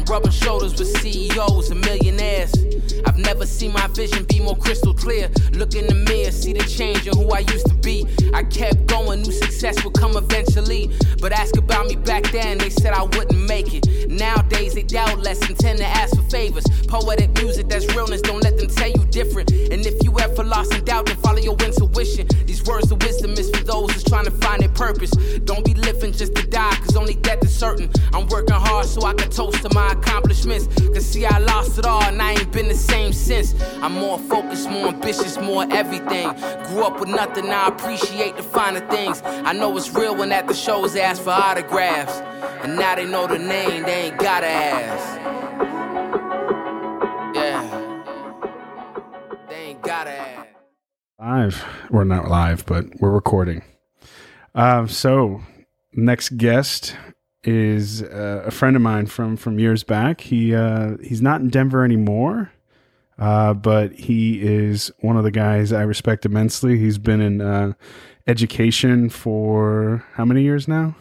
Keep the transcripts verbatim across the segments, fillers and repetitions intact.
rubbing shoulders with C E Os and millionaires. I've never seen my vision be more crystal clear. Look in the mirror, see the change in who I used to be. I kept going, knew success would come eventually. But ask about me back then, they said I wouldn't make it. Nowadays they doubt less and tend to ask for favors. Poetic music, that's realness, don't let them tell you different. And if you ever lost in doubt, then follow your intuition. These words of wisdom is for those who's trying to find their purpose. Don't be living just to die, cause only death is certain. I'm working hard so I can toast to my accomplishments. Cause see, I lost it all and I ain't been the same since. I'm more focused, more ambitious, more everything. Grew up with nothing, now I appreciate the finer things. I know it's real when at the shows they ask for autographs. And now they know the name, they ain't gotta ask. Yeah. They ain't gotta ask. Live. We're not live, but we're recording. Uh, so, next guest is uh, a friend of mine from, from years back. He uh, he's not in Denver anymore, uh, but he is one of the guys I respect immensely. He's been in uh, education for how many years now?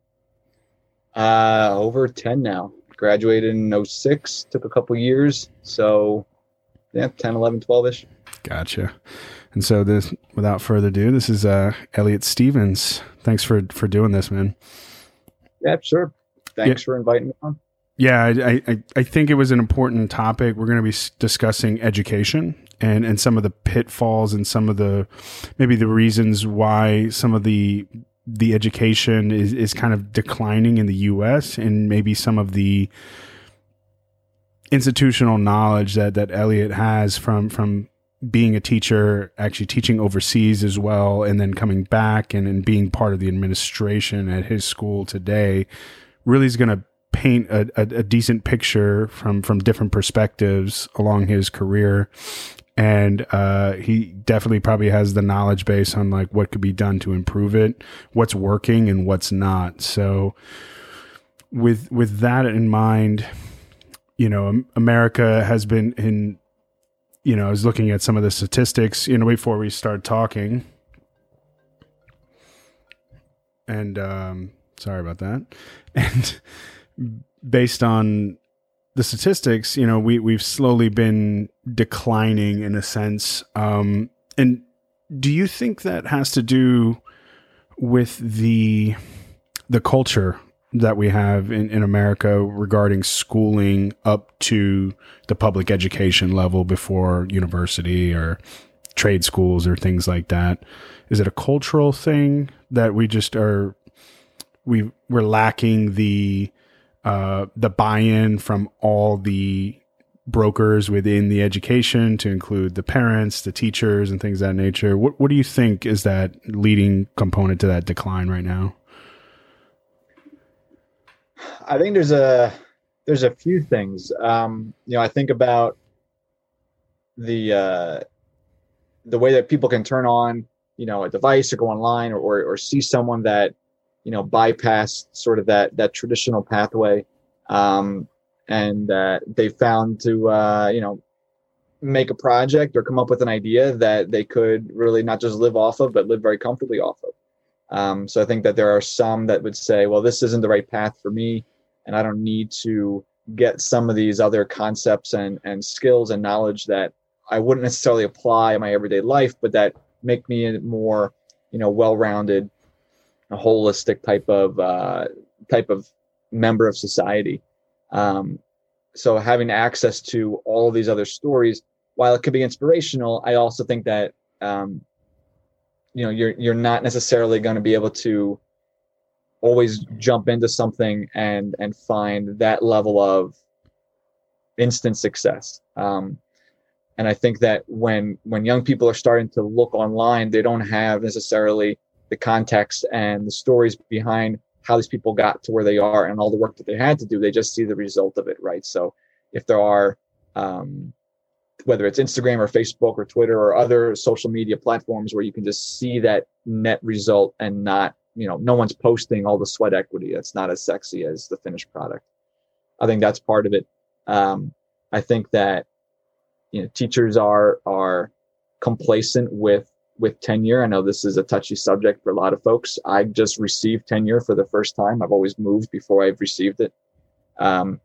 Uh, over ten now. Graduated in oh six, took a couple years. So, yeah, ten, eleven, twelve-ish. Gotcha. And so this, without further ado, this is uh, Elliot Stevens. Thanks for, for doing this, man. Yeah, sure. Thanks yeah. for inviting me on. Yeah, I, I, I think it was an important topic. We're going to be discussing education and, and some of the pitfalls and some of the, maybe the reasons why some of the the education is, is kind of declining in the U S and maybe some of the institutional knowledge that, that Elliot has from, from being a teacher, actually teaching overseas as well, and then coming back and, and being part of the administration at his school today really is going to paint a, a, a decent picture from, from different perspectives along his career. And uh, he definitely probably has the knowledge base on like what could be done to improve it, what's working and what's not. So with with that in mind, you know, America has been in, you know, I was looking at some of the statistics, you know, before we start talking. And um, sorry about that. And based on the statistics, you know, we, we've slowly been declining in a sense. Um, and do you think that has to do with the the culture that we have in, in America regarding schooling up to the public education level before university or trade schools or things like that? Is it a cultural thing that we just are, we, we're lacking the Uh, the buy-in from all the brokers within the education to include the parents, the teachers, and things of that nature? What What do you think is that leading component to that decline right now? I think there's a there's a few things. Um, you know, I think about the uh, the way that people can turn on, you know, a device or go online or or, or see someone that, you know, bypass sort of that, that traditional pathway. Um, and, uh, they found to, uh, you know, make a project or come up with an idea that they could really not just live off of, but live very comfortably off of. Um, so I think that there are some that would say, well, this isn't the right path for me, and I don't need to get some of these other concepts and, and skills and knowledge that I wouldn't necessarily apply in my everyday life, but that make me a more, you know, well-rounded, a holistic type of uh, type of member of society. Um, so having access to all of these other stories, while it could be inspirational, I also think that um, you know you're you're not necessarily going to be able to always jump into something and and find that level of instant success. Um, and I think that when when young people are starting to look online, they don't have necessarily the context and the stories behind how these people got to where they are and all the work that they had to do. They just see the result of it, right? So if there are, um, whether it's Instagram or Facebook or Twitter or other social media platforms where you can just see that net result and not, you know, no one's posting all the sweat equity. That's not as sexy as the finished product. I think that's part of it. Um, I think that, you know, teachers are, are complacent with with tenure. I know this is a touchy subject for a lot of folks. I just received tenure for the first time. I've always moved before I've received it. Um,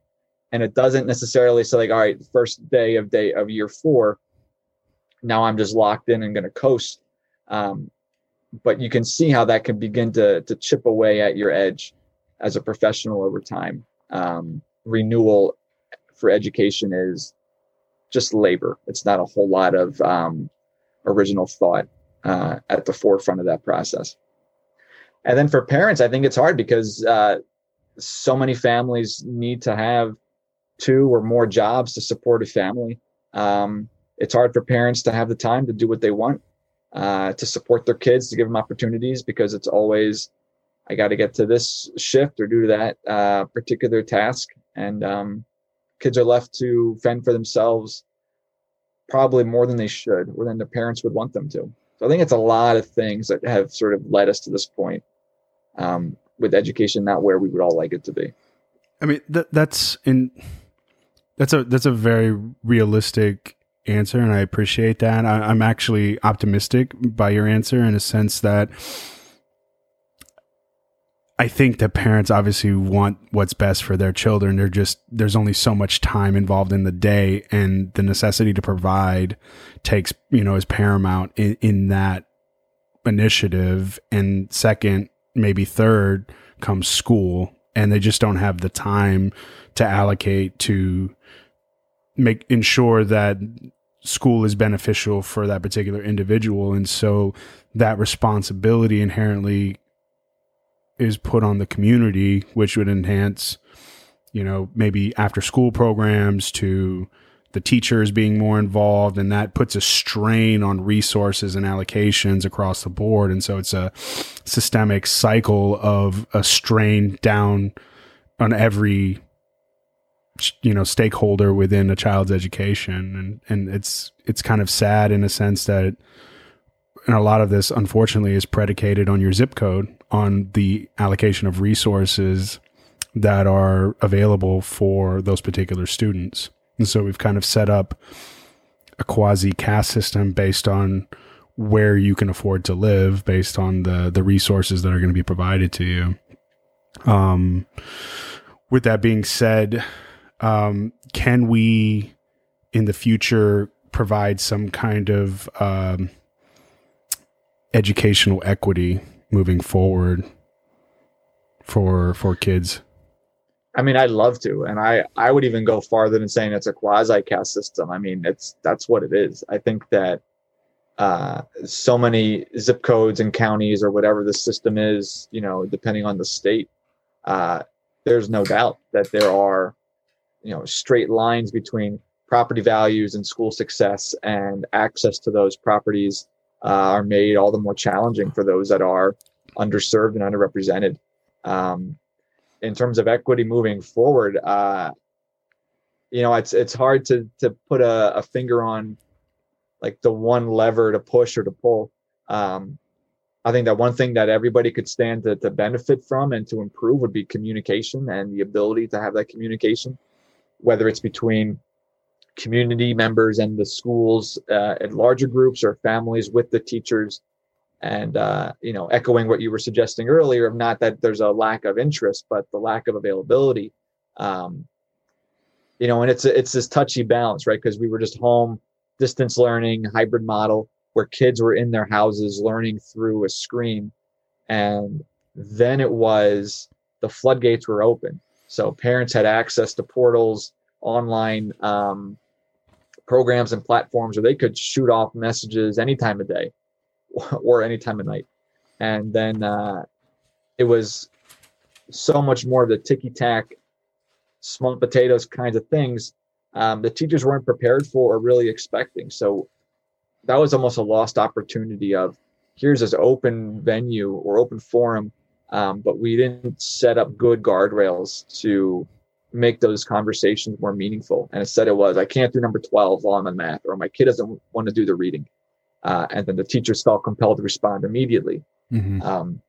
And it doesn't necessarily say like, all right, first day of day of year four, now I'm just locked in and going to coast. Um, but you can see how that can begin to to chip away at your edge as a professional over time. Um, renewal for education is just labor. It's not a whole lot of um, original thought uh, at the forefront of that process. And then for parents, I think it's hard because uh, so many families need to have two or more jobs to support a family. Um, it's hard for parents to have the time to do what they want, uh, to support their kids, to give them opportunities, because it's always, I got to get to this shift or do that uh, particular task. And um, kids are left to fend for themselves probably more than they should, or than their parents would want them to. So I think it's a lot of things that have sort of led us to this point um, with education not where we would all like it to be. I mean, that, that's in that's a that's a very realistic answer, and I appreciate that. I, I'm actually optimistic by your answer in a sense that I think that parents obviously want what's best for their children. They're just, there's only so much time involved in the day, and the necessity to provide takes, you know, is paramount in, in that initiative. And second, maybe third, comes school, and they just don't have the time to allocate to make, ensure that school is beneficial for that particular individual. And so that responsibility inherently is put on the community, which would enhance, you know, maybe after school programs, to the teachers being more involved, and that puts a strain on resources and allocations across the board. And so it's a systemic cycle of a strain down on every, you know, stakeholder within a child's education. And, and it's, it's kind of sad in a sense that, and a lot of this, unfortunately, is predicated on your zip code, on the allocation of resources that are available for those particular students. And so we've kind of set up a quasi caste system based on where you can afford to live, based on the, the resources that are going to be provided to you. Um, with that being said, um, can we in the future provide some kind of um, educational equity moving forward for for kids? I mean, I'd love to, and I I would even go farther than saying it's a quasi caste system. I mean, it's that's what it is. I think that uh, so many zip codes and counties, or whatever the system is, you know, depending on the state, uh, there's no doubt that there are, you know, straight lines between property values and school success, and access to those properties Uh, are made all the more challenging for those that are underserved and underrepresented. Um, in terms of equity moving forward, uh, you know, it's it's hard to to put a, a finger on like the one lever to push or to pull. Um, I think that one thing that everybody could stand to, to benefit from and to improve would be communication, and the ability to have that communication, whether it's between community members and the schools uh, at larger groups, or families with the teachers. And, uh, you know, echoing what you were suggesting earlier, of not that there's a lack of interest, but the lack of availability. Um, you know, and it's, it's this touchy balance, right? Because we were just home, distance learning, hybrid model, where kids were in their houses learning through a screen. And then it was, the floodgates were open. So parents had access to portals, online um, programs and platforms where they could shoot off messages any time of day or any time of night. And then uh, it was so much more of the ticky-tack, small potatoes kinds of things um, the teachers weren't prepared for or really expecting. So that was almost a lost opportunity of, here's this open venue or open forum, um, but we didn't set up good guardrails to make those conversations more meaningful. And instead it was, I can't do number twelve while I'm in math, or my kid doesn't want to do the reading. Uh, and then the teachers felt compelled to respond immediately. Mm-hmm. Um,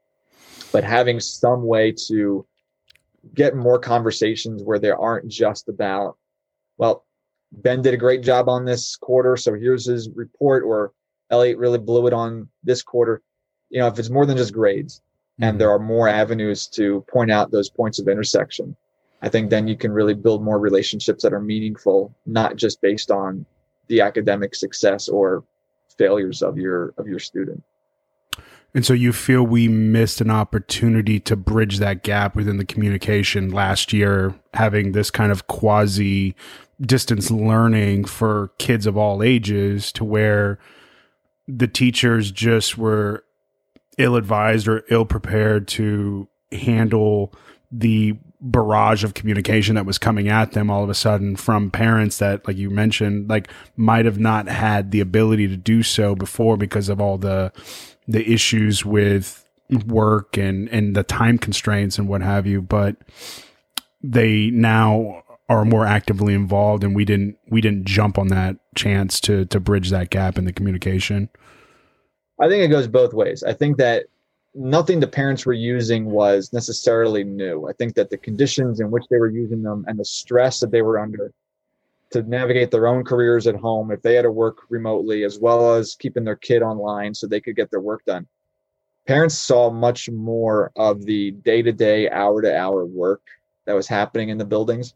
but having some way to get more conversations where there aren't just about, well, Ben did a great job on this quarter, so here's his report, or Elliot really blew it on this quarter. You know, if it's more than just grades, mm-hmm. and there are more avenues to point out those points of intersection, I think then you can really build more relationships that are meaningful, not just based on the academic success or failures of your of your student. And so you feel we missed an opportunity to bridge that gap within the communication last year, having this kind of quasi distance learning for kids of all ages, to where the teachers just were ill-advised or ill-prepared to handle the barrage of communication that was coming at them all of a sudden from parents that, like you mentioned, like might have not had the ability to do so before because of all the the issues with work and and the time constraints and what have you, but they now are more actively involved, and we didn't we didn't jump on that chance to to bridge that gap in the communication. I think it goes both ways. I think that nothing the parents were using was necessarily new. I think that the conditions in which they were using them and the stress that they were under to navigate their own careers at home, if they had to work remotely, as well as keeping their kid online so they could get their work done. Parents saw much more of the day-to-day, hour-to-hour work that was happening in the buildings.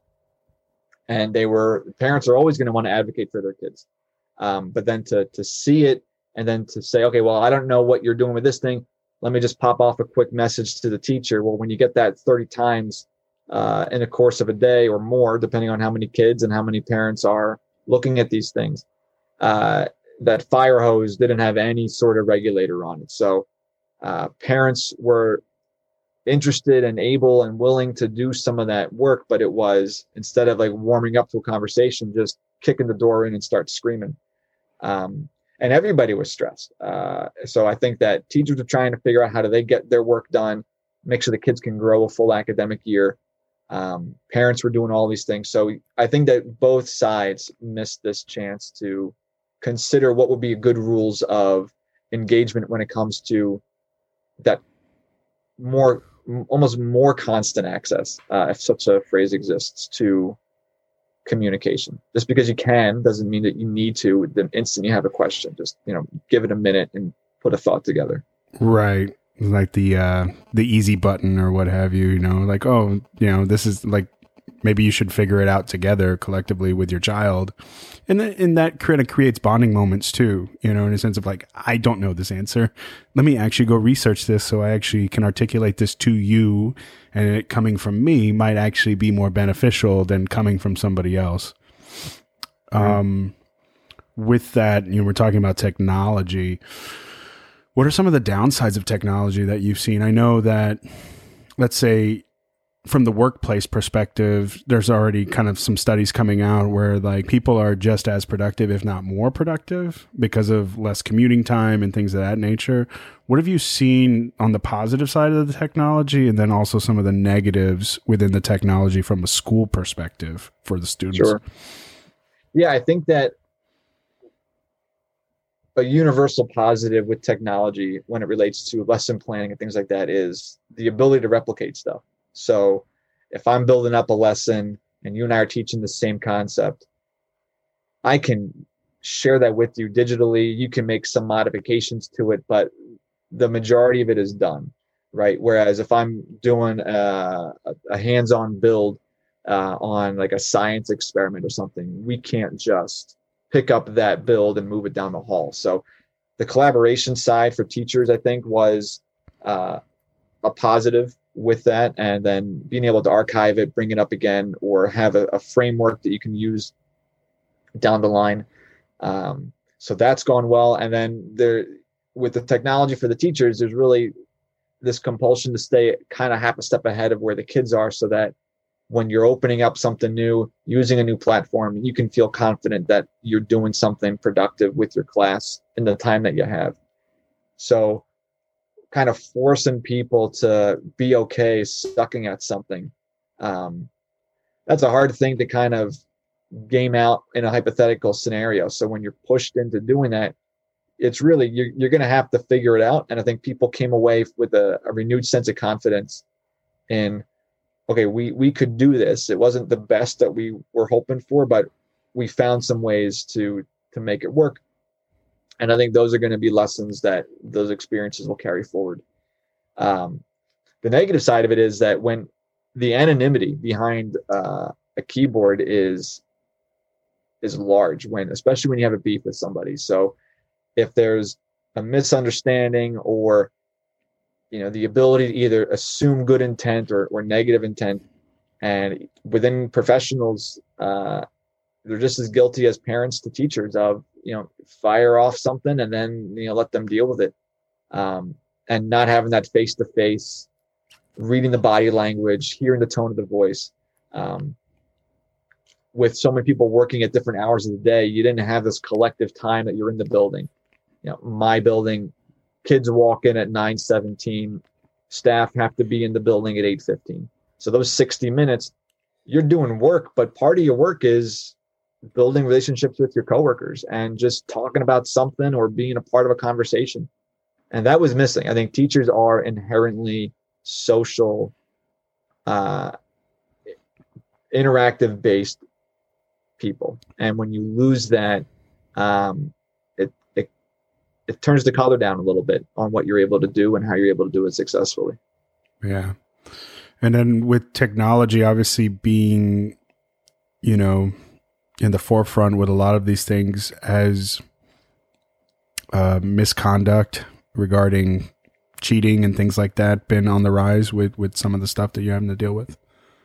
And they were, parents are always going to want to advocate for their kids. Um, but then to to see it and then to say, okay, well, I don't know what you're doing with this thing. Let me just pop off a quick message to the teacher. Well, when you get that thirty times uh, in the course of a day or more, depending on how many kids and how many parents are looking at these things, uh, that fire hose didn't have any sort of regulator on it. So uh, parents were interested and able and willing to do some of that work, but it was, instead of like warming up to a conversation, just kicking the door in and start screaming. Um, and everybody was stressed. Uh, so I think that teachers are trying to figure out how do they get their work done, make sure the kids can grow a full academic year. Um, parents were doing all these things. So I think that both sides missed this chance to consider what would be good rules of engagement when it comes to that more, almost more constant access, uh, if such a phrase exists, to communication. Just because you can doesn't mean that you need to the instant you have a question. Just, you know, give it a minute and put a thought together. Right. Like the uh, the easy button or what have you, you know, like, oh, you know, this is like, maybe you should figure it out together collectively with your child. And, th- and that kind of creates bonding moments too, you know, in a sense of like, I don't know this answer. Let me actually go research this so I actually can articulate this to you. And it coming from me might actually be more beneficial than coming from somebody else. Mm-hmm. Um, with that, you know, we're talking about technology. What are some of the downsides of technology that you've seen? I know that, let's say, from the workplace perspective, there's already kind of some studies coming out where like people are just as productive, if not more productive, because of less commuting time and things of that nature. What have you seen on the positive side of the technology, and then also some of the negatives within the technology from a school perspective for the students? Sure. Yeah, I think that a universal positive with technology when it relates to lesson planning and things like that is the ability to replicate stuff. So if I'm building up a lesson and you and I are teaching the same concept, I can share that with you digitally. You can make some modifications to it, but the majority of it is done, right? Whereas if I'm doing a, a hands-on build uh, on like a science experiment or something, we can't just pick up that build and move it down the hall. So the collaboration side for teachers, I think, was uh, a positive with that, and then being able to archive it, bring it up again, or have a, a framework that you can use down the line. Um, so that's gone well. And then there, with the technology for the teachers, there's really this compulsion to stay kind of half a step ahead of where the kids are, so that when you're opening up something new, using a new platform, you can feel confident that you're doing something productive with your class in the time that you have. So kind of forcing people to be okay sucking at something. Um, that's a hard thing to kind of game out in a hypothetical scenario. So when you're pushed into doing that, it's really, you're, you're going to have to figure it out. And I think people came away with a, a renewed sense of confidence in, okay, we, we could do this. It wasn't the best that we were hoping for, but we found some ways to, to make it work. And I think those are going to be lessons that those experiences will carry forward. Um, the negative side of it is that when the anonymity behind uh, a keyboard is is large when, especially when you have a beef with somebody. So if there's a misunderstanding or, you know, the ability to either assume good intent or, or negative intent, and within professionals, uh, they're just as guilty as parents to teachers of, you know, fire off something and then, you know, let them deal with it. Um, and not having that face-to-face, reading the body language, hearing the tone of the voice. Um, with so many people working at different hours of the day, you didn't have this collective time that you're in the building. You know, my building, kids walk in at nine seventeen, staff have to be in the building at eight fifteen. So those sixty minutes, you're doing work, but part of your work is building relationships with your coworkers and just talking about something or being a part of a conversation. And that was missing. I think teachers are inherently social, uh, interactive based people. And when you lose that, um, it, it, it turns the color down a little bit on what you're able to do and how you're able to do it successfully. Yeah. And then with technology, obviously being, you know, in the forefront with a lot of these things, as uh, misconduct regarding cheating and things like that been on the rise with, with some of the stuff that you're having to deal with?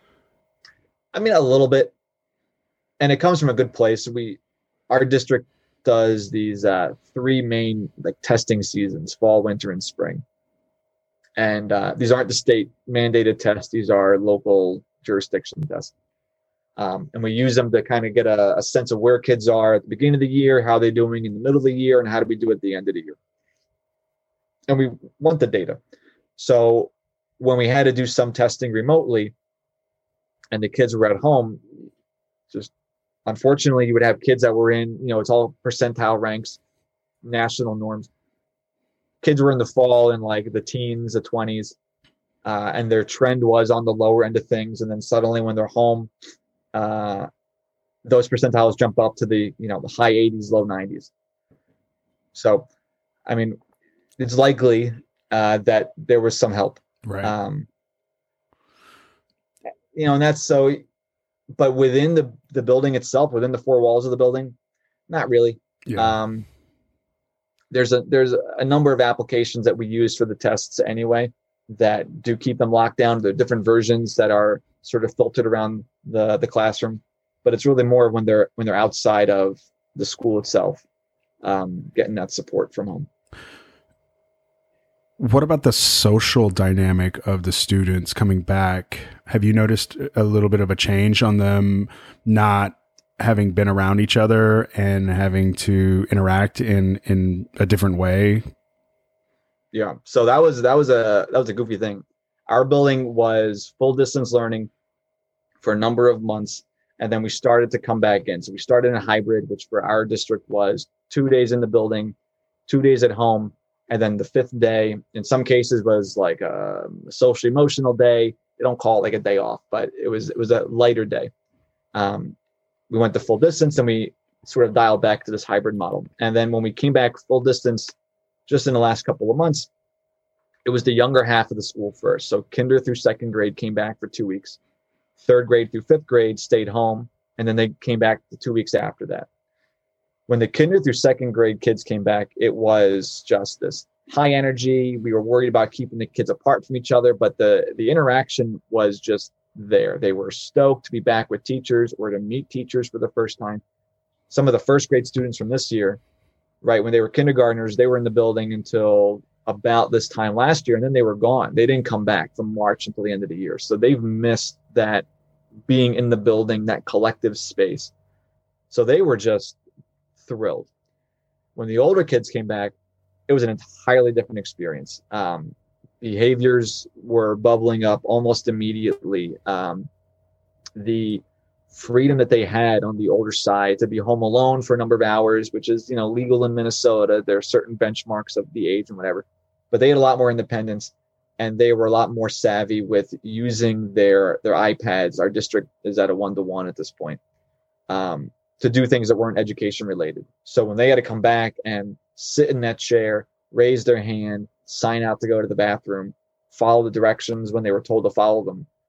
I mean, a little bit. And it comes from a good place. We, our district does these uh, three main like testing seasons: fall, winter, and spring. And uh, these aren't the state mandated tests; these are local jurisdiction tests. Um, and we use them to kind of get a, a sense of where kids are at the beginning of the year, how they're doing in the middle of the year, and how do we do at the end of the year. And we want the data. So when we had to do some testing remotely, and the kids were at home, just unfortunately, you would have kids that were in, you know, it's all percentile ranks, national norms. Kids were in the fall in like the teens, the twenties, uh, and their trend was on the lower end of things. And then suddenly when they're home, uh, those percentiles jump up to the, you know, the high eighties, low nineties. So, I mean, it's likely uh, that there was some help. Right. Um, you know, and that's so, but within the, the building itself, within the four walls of the building, not really. Yeah. Um, there's a, there's a number of applications that we use for the tests anyway, that do keep them locked down. There are different versions that are sort of filtered around the, the classroom, but it's really more when they're, when they're outside of the school itself, um, getting that support from home. What about the social dynamic of the students coming back? Have you noticed a little bit of a change on them not having been around each other and having to interact in, in a different way? Yeah. So that was, that was a, that was a goofy thing. Our building was full distance learning for a number of months. And then we started to come back in. So we started in a hybrid, which for our district was two days in the building, two days at home. And then the fifth day, in some cases, was like a social emotional day. They don't call it like a day off, but it was it was a lighter day. Um, we went to full distance and we sort of dialed back to this hybrid model. And then when we came back full distance, just in the last couple of months, it was the younger half of the school first. So kinder through second grade came back for two weeks. Third grade through fifth grade stayed home, and then they came back the two weeks after that. When the kinder through second grade kids came back, it was just this high energy. We were worried about keeping the kids apart from each other, but the, the interaction was just there. They were stoked to be back with teachers or to meet teachers for the first time. Some of the first grade students from this year, right, when they were kindergartners, they were in the building until about this time last year, and then they were gone. They didn't come back from March until the end of the year. So they've missed that being in the building, that collective space. So they were just thrilled. When the older kids came back, it was an entirely different experience. Um, behaviors were bubbling up almost immediately. Um, the freedom that they had on the older side to be home alone for a number of hours, which is, you know, legal in Minnesota. There are certain benchmarks of the age and whatever, but they had a lot more independence, and they were a lot more savvy with using their, their iPads. Our district is at a one-to-one at this point, um, to do things that weren't education related. So when they had to come back and sit in that chair, raise their hand, sign out to go to the bathroom, follow the directions when they were told to follow them,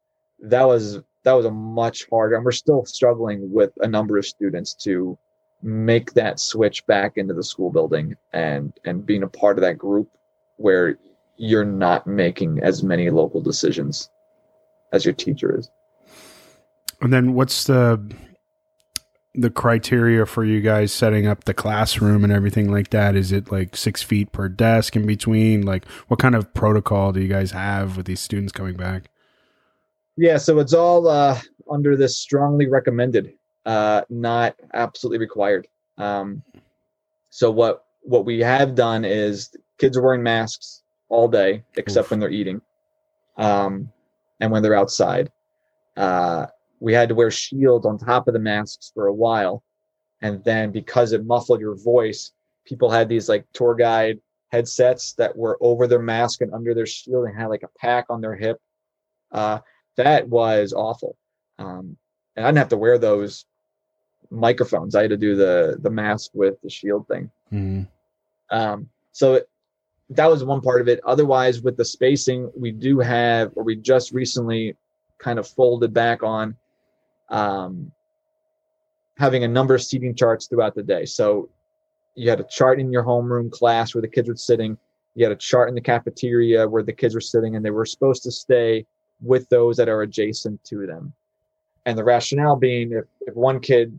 that was that was a much harder, and we're still struggling with a number of students to make that switch back into the school building and and being a part of that group where you're not making as many local decisions as your teacher is. And then what's the the criteria for you guys setting up the classroom and everything like that? Is it like six feet per desk in between? Like, what kind of protocol do you guys have with these students coming back? Yeah, so it's all uh, under this strongly recommended, uh, not absolutely required. Um, so what what we have done is kids are wearing masks all day except Oof. when they're eating, um, and when they're outside. Uh, we had to wear shields on top of the masks for a while, and then because it muffled your voice, people had these like tour guide headsets that were over their mask and under their shield and had like a pack on their hip. Uh, that was awful. Um, and I didn't have to wear those microphones. I had to do the the mask with the shield thing. Mm-hmm. Um, so it, that was one part of it. Otherwise, with the spacing, we do have, or we just recently kind of folded back on um, having a number of seating charts throughout the day. So you had a chart in your homeroom class where the kids were sitting. You had a chart in the cafeteria where the kids were sitting, and they were supposed to stay with those that are adjacent to them. And the rationale being, if, if one kid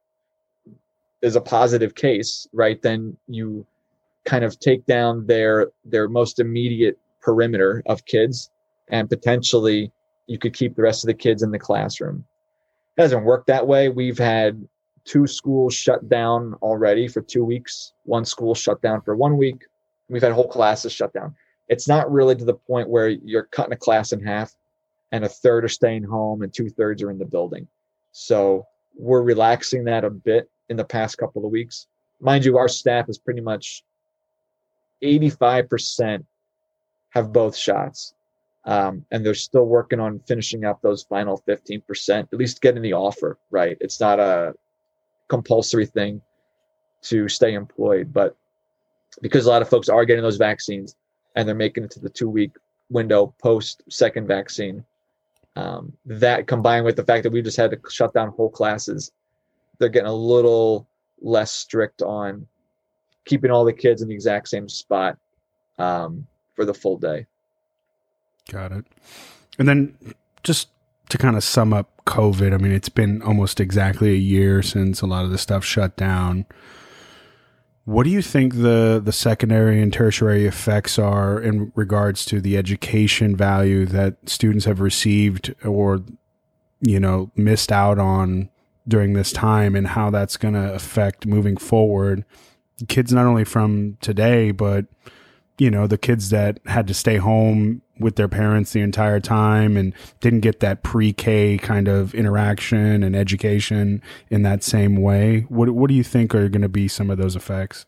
is a positive case, right, then you kind of take down their their most immediate perimeter of kids, and potentially you could keep the rest of the kids in the classroom. It doesn't work that way. We've had two schools shut down already for two weeks. One school shut down for one week. We've had whole classes shut down. It's not really to the point where you're cutting a class in half and a third are staying home and two thirds are in the building. So we're relaxing that a bit in the past couple of weeks. Mind you, our staff is pretty much eighty-five percent have both shots. Um, and they're still working on finishing up those final fifteen percent, at least getting the offer, right? It's not a compulsory thing to stay employed, but because a lot of folks are getting those vaccines and they're making it to the two week window post second vaccine, um, that combined with the fact that we just had to shut down whole classes, they're getting a little less strict on keeping all the kids in the exact same spot um, for the full day. Got it. And then just to kind of sum up COVID, I mean, it's been almost exactly a year since a lot of the stuff shut down. What do you think the, the secondary and tertiary effects are in regards to the education value that students have received or, you know, missed out on during this time, and how that's going to affect moving forward? Kids not only from today, but, you know, the kids that had to stay home with their parents the entire time and didn't get that pre-K kind of interaction and education in that same way. What what do you think are going to be some of those effects?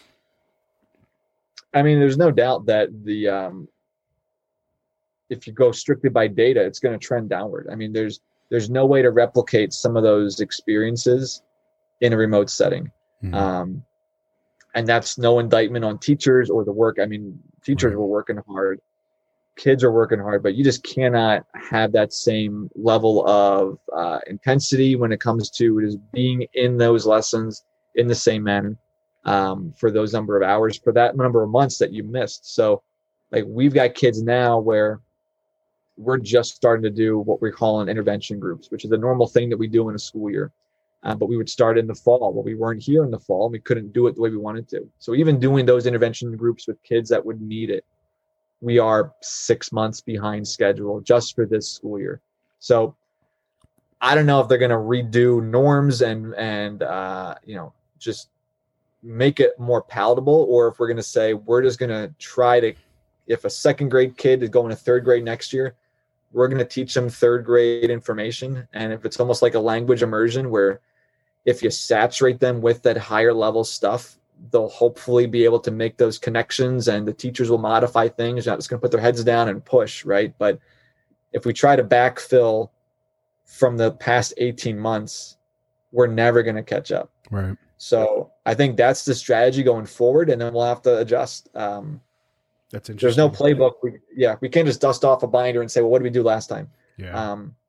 I mean, there's no doubt that the um, if you go strictly by data, it's going to trend downward. I mean, there's there's no way to replicate some of those experiences in a remote setting. Mm-hmm. Um, and that's no indictment on teachers or the work. I mean, teachers right. were working hard. Kids are working hard, but you just cannot have that same level of uh, intensity when it comes to just being in those lessons in the same manner um, for those number of hours, for that number of months that you missed. So like we've got kids now where we're just starting to do what we're calling intervention groups, which is a normal thing that we do in a school year. Uh, but we would start in the fall. Well, we weren't here in the fall and we couldn't do it the way we wanted to. So even doing those intervention groups with kids that would need it, we are six months behind schedule just for this school year. So I don't know if they're going to redo norms and, and uh, you know, just make it more palatable, or if we're going to say we're just going to try to, if a second grade kid is going to third grade next year, we're going to teach them third grade information. And if it's almost like a language immersion where if you saturate them with that higher level stuff, they'll hopefully be able to make those connections, and the teachers will modify things. They're not just going to put their heads down and push, right? But if we try to backfill from the past eighteen months, we're never going to catch up. Right. So I think that's the strategy going forward, and then we'll have to adjust. Um, that's interesting. There's no playbook. We, yeah, we can't just dust off a binder and say, well, what did we do last time? Yeah. Um,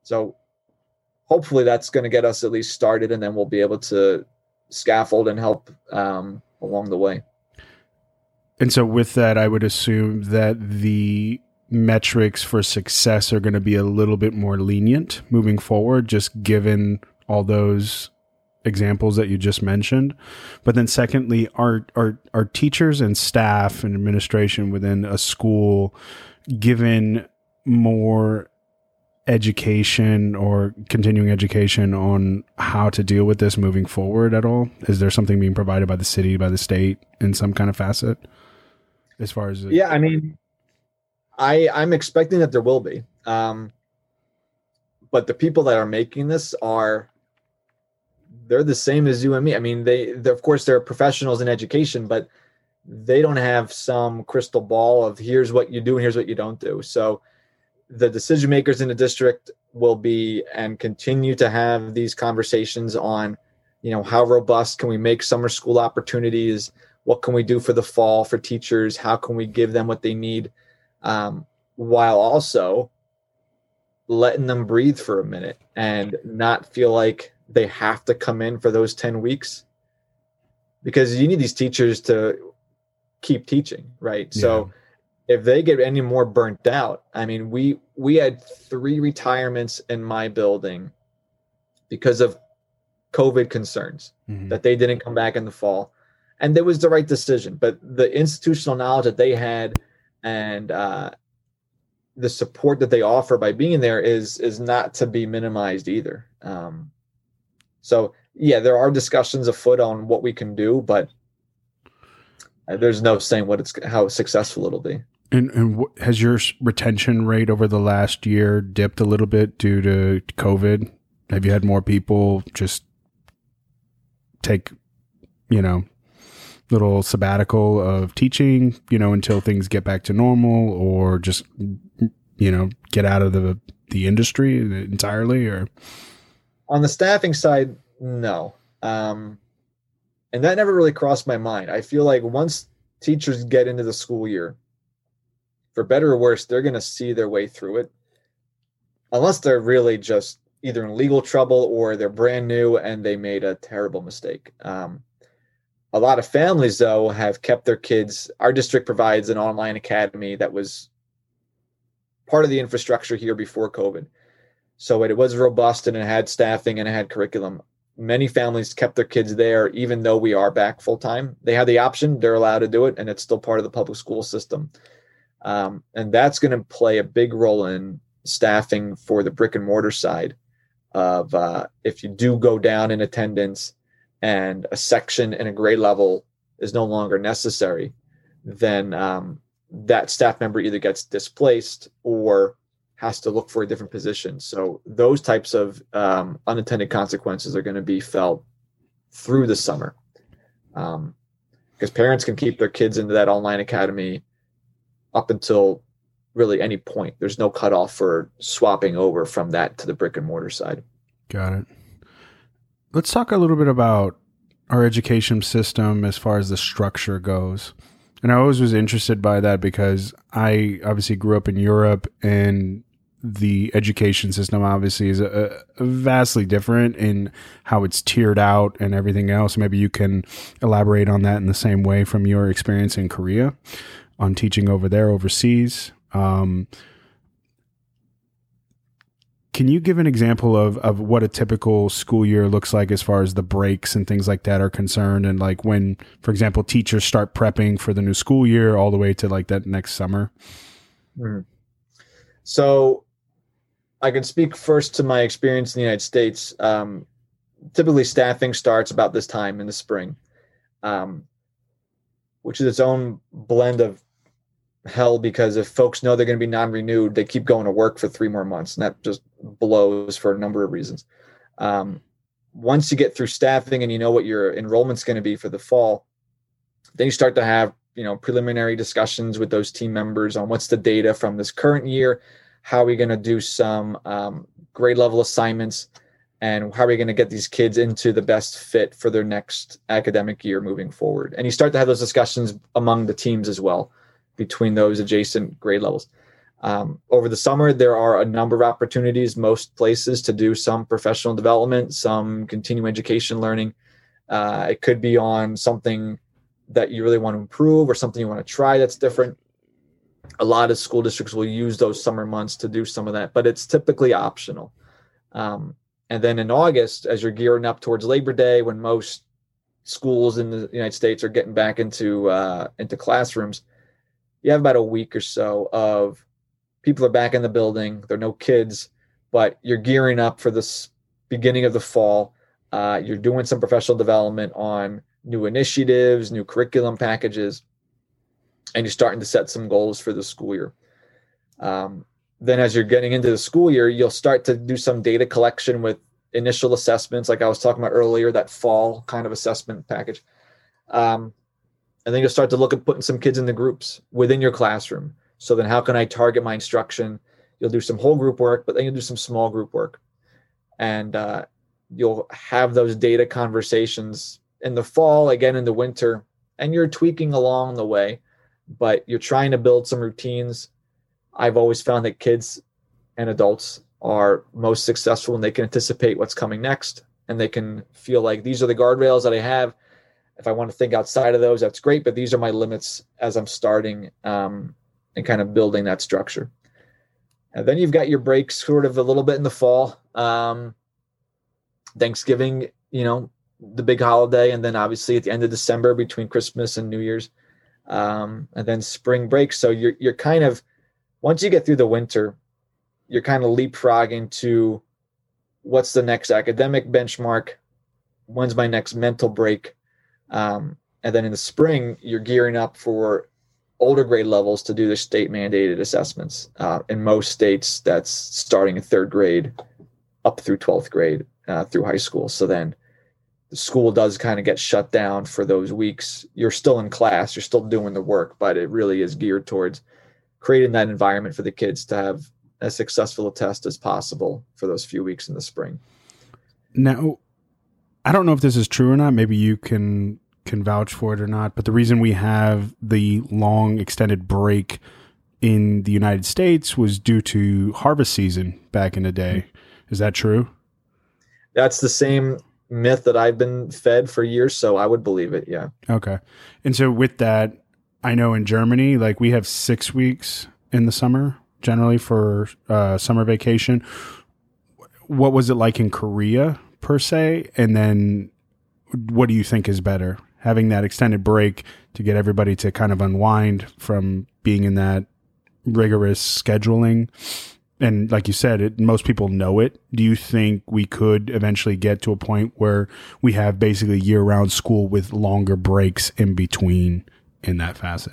So hopefully that's going to get us at least started, and then we'll be able to scaffold and help um, along the way. And so with that, I would assume that the metrics for success are going to be a little bit more lenient moving forward, just given all those examples that you just mentioned. But then secondly, are, are, are teachers and staff and administration within a school given more education or continuing education on how to deal with this moving forward at all? Is there something being provided by the city, by the state in some kind of facet as far as? Yeah, I mean, I, I'm expecting that there will be. Um, but the people that are making this are, they're the same as you and me. I mean, they, of course, they're professionals in education, but they don't have some crystal ball of here's what you do and here's what you don't do. So the decision makers in the district will be and continue to have these conversations on, you know, how robust can we make summer school opportunities? What can we do for the fall for teachers? How can we give them what they need? Um, while also letting them breathe for a minute and not feel like they have to come in for those ten weeks, because you need these teachers to keep teaching, right? Yeah. So if they get any more burnt out, I mean, we, we had three retirements in my building because of COVID concerns, mm-hmm. that they didn't come back in the fall. And it was the right decision, but the institutional knowledge that they had and uh, the support that they offer by being there is, is not to be minimized either. Um, so yeah, there are discussions afoot on what we can do, but there's no saying what it's, how successful it'll be. And, and wh- has your retention rate over the last year dipped a little bit due to COVID? Have you had more people just take, you know, little sabbatical of teaching, you know, until things get back to normal, or just, you know, get out of the, the industry entirely? Or on the staffing side, no. Um, and that never really crossed my mind. I feel like once teachers get into the school year, for better or worse, they're going to see their way through it, unless they're really just either in legal trouble or they're brand new and they made a terrible mistake. Um, a lot of families, though, have kept their kids. Our district provides an online academy that was part of the infrastructure here before COVID. So it was robust and it had staffing and it had curriculum. Many families kept their kids there, even though we are back full time. They have the option, they're allowed to do it, and it's still part of the public school system. Um, and that's going to play a big role in staffing for the brick and mortar side of uh, if you do go down in attendance and a section in a grade level is no longer necessary, then um, that staff member either gets displaced or has to look for a different position. So those types of um, unintended consequences are going to be felt through the summer, um, because parents can keep their kids into that online academy up until really any point. There's no cutoff for swapping over from that to the brick and mortar side. Got it. Let's talk a little bit about our education system as far as the structure goes. And I always was interested by that because I obviously grew up in Europe, and the education system obviously is a, a vastly different in how it's tiered out and everything else. Maybe you can elaborate on that in the same way from your experience in Korea on teaching over there overseas. Um, can you give an example of, of what a typical school year looks like as far as the breaks and things like that are concerned? And like when, for example, teachers start prepping for the new school year all the way to like that next summer? Mm. So I can speak first to my experience in the United States. Um, typically staffing starts about this time in the spring, um, which is its own blend of hell, because if folks know they're going to be non-renewed, they keep going to work for three more months, and that just blows for a number of reasons. Um, once you get through staffing and you know what your enrollment's going to be for the fall, then you start to have, you know, preliminary discussions with those team members on what's the data from this current year, how are we going to do some um, grade level assignments, and how are we going to get these kids into the best fit for their next academic year moving forward. And you start to have those discussions among the teams as well, between those adjacent grade levels. Um, over the summer, there are a number of opportunities, most places, to do some professional development, some continuing education learning. Uh, it could be on something that you really want to improve or something you want to try that's different. A lot of school districts will use those summer months to do some of that, but it's typically optional. Um, and then in August, as you're gearing up towards Labor Day, when most schools in the United States are getting back into uh, into classrooms, you have about a week or so of people are back in the building. There are no kids, but you're gearing up for this beginning of the fall. Uh, you're doing some professional development on new initiatives, new curriculum packages, and you're starting to set some goals for the school year. Um, then as you're getting into the school year, you'll start to do some data collection with initial assessments, like I was talking about earlier, that fall kind of assessment package. Um, and then you'll start to look at putting some kids in the groups within your classroom. So then how can I target my instruction? You'll do some whole group work, but then you'll do some small group work. And uh, you'll have those data conversations in the fall, again in the winter, and you're tweaking along the way, but you're trying to build some routines. I've always found that kids and adults are most successful when they can anticipate what's coming next, and they can feel like these are the guardrails that I have. If I want to think outside of those, that's great, but these are my limits as I'm starting um, and kind of building that structure. And then you've got your breaks sort of a little bit in the fall. Um, Thanksgiving, you know, the big holiday, and then obviously at the end of December between Christmas and New Year's, um, and then spring break. So you're you're kind of, once you get through the winter, you're kind of leapfrogging to what's the next academic benchmark, when's my next mental break, um, and then in the spring you're gearing up for older grade levels to do their state mandated assessments. Uh, in most states, that's starting in third grade up through twelfth grade uh, through high school. So then the school does kind of get shut down for those weeks. You're still in class, you're still doing the work, but it really is geared towards creating that environment for the kids to have as successful a test as possible for those few weeks in the spring. Now, I don't know if this is true or not. Maybe you can can vouch for it or not, but the reason we have the long extended break in the United States was due to harvest season back in the day. Is that true? That's the same myth that I've been fed for years, so I would believe it. Yeah. Okay. And so with that, I know in Germany, like we have six weeks in the summer generally for uh, summer vacation. What was it like in Korea per se? And then what do you think is better? Having that extended break to get everybody to kind of unwind from being in that rigorous scheduling. And like you said, it, most people know it. Do you think we could eventually get to a point where we have basically year-round school with longer breaks in between in that facet?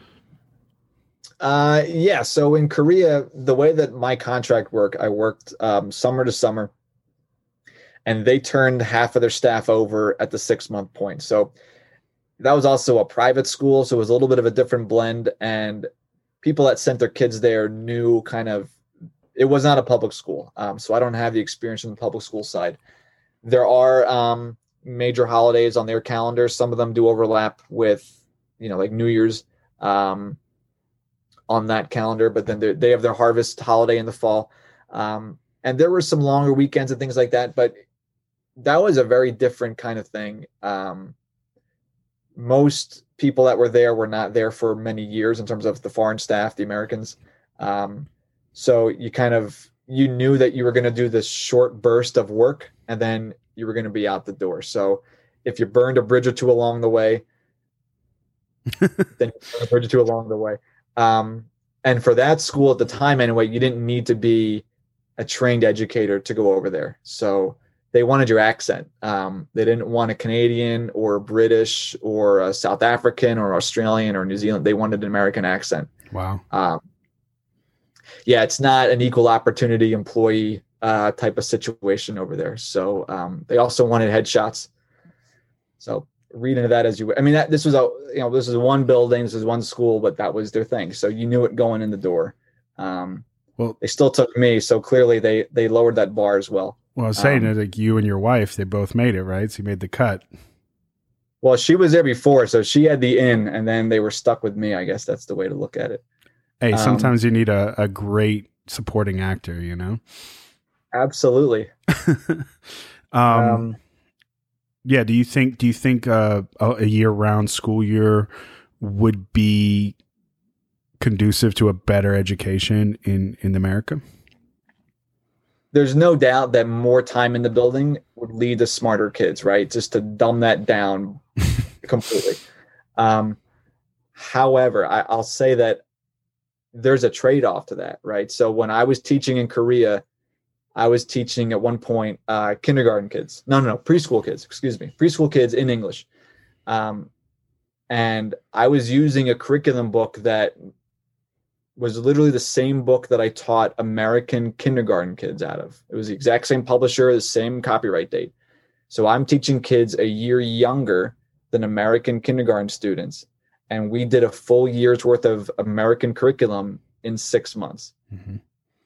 Uh, yeah. So in Korea, the way that my contract worked, I worked um, summer to summer, and they turned half of their staff over at the six-month point. So that was also a private school, so it was a little bit of a different blend. And people that sent their kids there knew kind of, it was not a public school. Um, so I don't have the experience on the public school side. There are um, major holidays on their calendar. Some of them do overlap with, you know, like New Year's um, on that calendar, but then they have their harvest holiday in the fall. Um, and there were some longer weekends and things like that, but that was a very different kind of thing. Um, most people that were there were not there for many years in terms of the foreign staff, the Americans. Um, so you kind of, you knew that you were going to do this short burst of work and then you were going to be out the door. So if you burned a bridge or two along the way, then you burned a bridge or two along the way. Um, and for that school at the time, anyway, you didn't need to be a trained educator to go over there. So they wanted your accent. Um, they didn't want a Canadian or British or a South African or Australian or New Zealand. They wanted an American accent. Wow. Um, yeah, it's not an equal opportunity employee uh, type of situation over there. So um, they also wanted headshots. So read into that as you, I mean, that, this was a, you know, this is one building, this is one school, but that was their thing. So you knew it going in the door. Um, well, they still took me. So clearly they, they lowered that bar as well. Well, I was saying um, that like you and your wife, they both made it, right? So you made the cut. Well, she was there before, so she had the in, and then they were stuck with me. I guess that's the way to look at it. Hey, Um, sometimes you need a, a great supporting actor, you know? Absolutely. um, Um, yeah. Do you think, do you think, uh, a, a year round school year would be conducive to a better education in, in America? there's no doubt that more time in the building would lead to smarter kids, right? Just to dumb that down completely. Um, however, I, I'll say that there's a trade-off to that, right? So when I was teaching in Korea, I was teaching at one point uh, kindergarten kids. No, no, no, preschool kids, excuse me. Preschool kids in English. Um, and I was using a curriculum book that was literally the same book that I taught American kindergarten kids out of. It was the exact same publisher, the same copyright date. So I'm teaching kids a year younger than American kindergarten students. And we did a full year's worth of American curriculum in six months. Mm-hmm.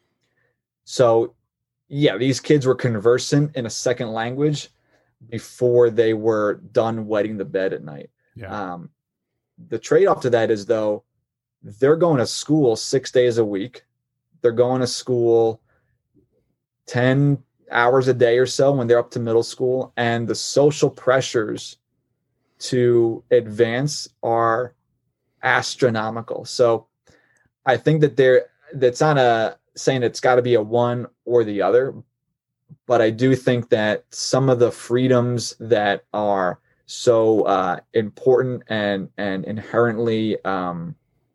So yeah, these kids were conversant in a second language before they were done wetting the bed at night. Yeah. Um, the trade-off to that is, though, they're going to school six days a week. They're going to school ten hours a day or so when they're up to middle school. And the social pressures to advance are astronomical. So I think that there, that's not a saying it's got to be a one or the other, but I do think that some of the freedoms that are so uh, important and, and inherently um,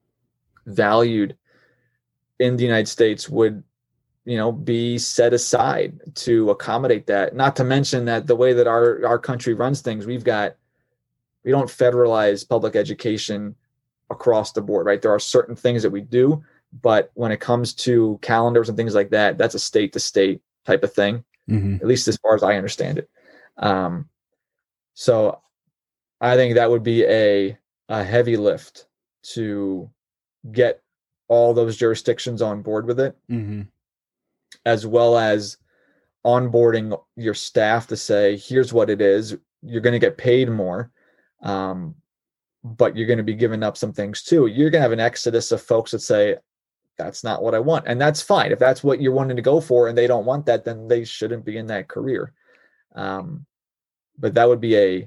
valued in the United States would, you know, be set aside to accommodate that. Not to mention that the way that our, our country runs things, we've got, we don't federalize public education across the board, right? There are certain things that we do, but when it comes to calendars and things like that, that's a state to state type of thing, mm-hmm. at least as far as I understand it. Um, so I think that would be a, a heavy lift to get all those jurisdictions on board with it, mm-hmm. as well as onboarding your staff to say, here's what it is. You're going to get paid more, um, but you're going to be giving up some things too. You're going to have an exodus of folks that say, that's not what I want. And that's fine. If that's what you're wanting to go for and they don't want that, then they shouldn't be in that career. Um, but that would be a,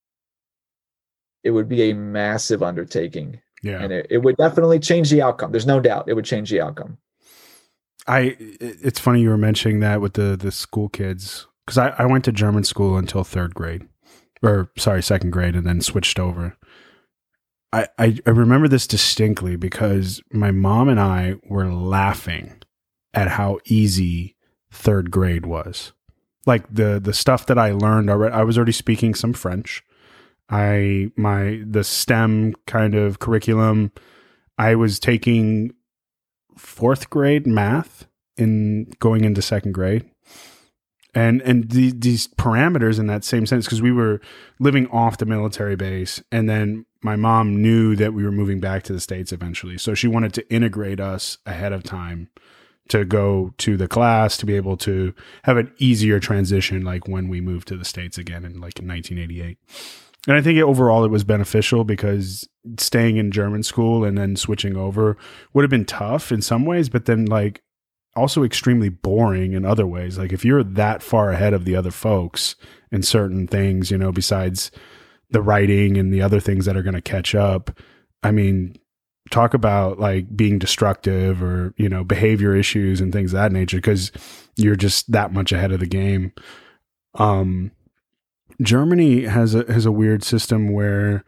it would be a massive undertaking. Yeah. And it, it would definitely change the outcome. There's no doubt it would change the outcome. I, it's funny you were mentioning that with the, the school kids, because I, I went to German school until third grade, or sorry, second grade, and then switched over. I, I, I remember this distinctly because my mom and I were laughing at how easy third grade was. Like the, the stuff that I learned already, I was already speaking some French. I, my, the STEM kind of curriculum, I was taking fourth grade math in going into second grade. And, and the, these parameters in that same sense, because we were living off the military base, and then my mom knew that we were moving back to the States eventually. So she wanted to integrate us ahead of time to go to the class, to be able to have an easier transition, like when we moved to the States again in like in nineteen eighty-eight. And I think it, overall it was beneficial because staying in German school and then switching over would have been tough in some ways, but then like also extremely boring in other ways. Like if you're that far ahead of the other folks in certain things, you know, besides the writing and the other things that are going to catch up, I mean, talk about like being destructive or, you know, behavior issues and things of that nature, because you're just that much ahead of the game. Um, Germany has a has a weird system where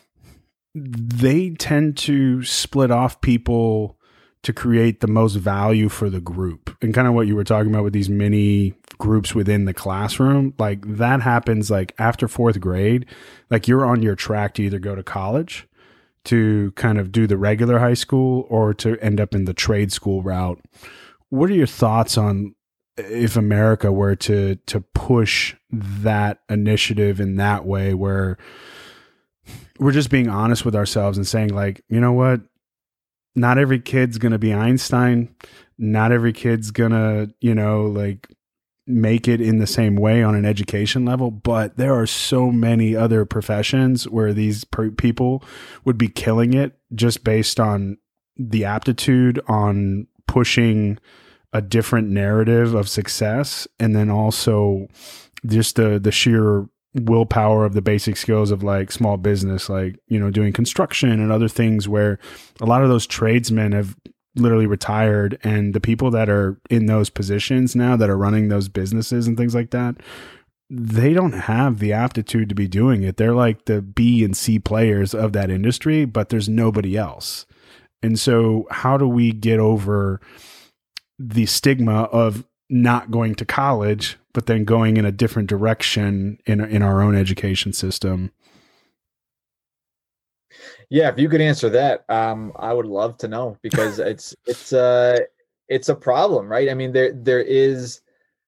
they tend to split off people to create the most value for the group. And kind of what you were talking about with these mini groups within the classroom, like that happens like after fourth grade, like you're on your track to either go to college, to kind of do the regular high school, or to end up in the trade school route. What are your thoughts on if America were to to push that initiative in that way, where we're just being honest with ourselves and saying like, you know what, not every kid's going to be Einstein. Not every kid's going to, you know, like make it in the same way on an education level, but there are so many other professions where these per- people would be killing it just based on the aptitude on pushing a different narrative of success, and then also just the the sheer willpower of the basic skills of like small business, like, you know, doing construction and other things where a lot of those tradesmen have literally retired, and the people that are in those positions now that are running those businesses and things like that, they don't have the aptitude to be doing it. They're like the B and C players of that industry, but there's nobody else. And so how do we get over the stigma of not going to college, but then going in a different direction in in our own education system? Yeah, if you could answer that, um, I would love to know, because it's it's uh it's a problem, right? I mean, there there is,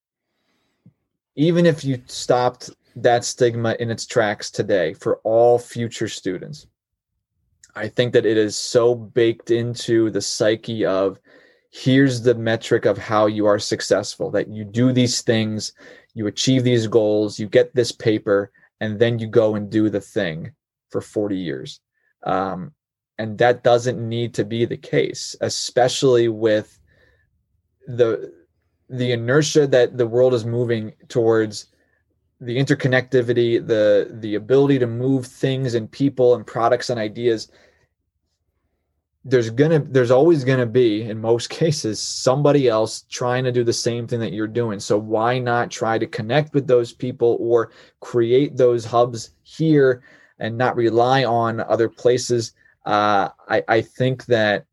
even if you stopped that stigma in its tracks today for all future students, I think that it is so baked into the psyche of, here's the metric of how you are successful, that you do these things, you achieve these goals, you get this paper, and then you go and do the thing for forty years. Um, and that doesn't need to be the case, especially with the, the inertia that the world is moving towards, the interconnectivity, the, the ability to move things and people and products and ideas. There's gonna, there's always gonna be, in most cases, somebody else trying to do the same thing that you're doing. So why not try to connect with those people or create those hubs here and not rely on other places? Uh, I, I think that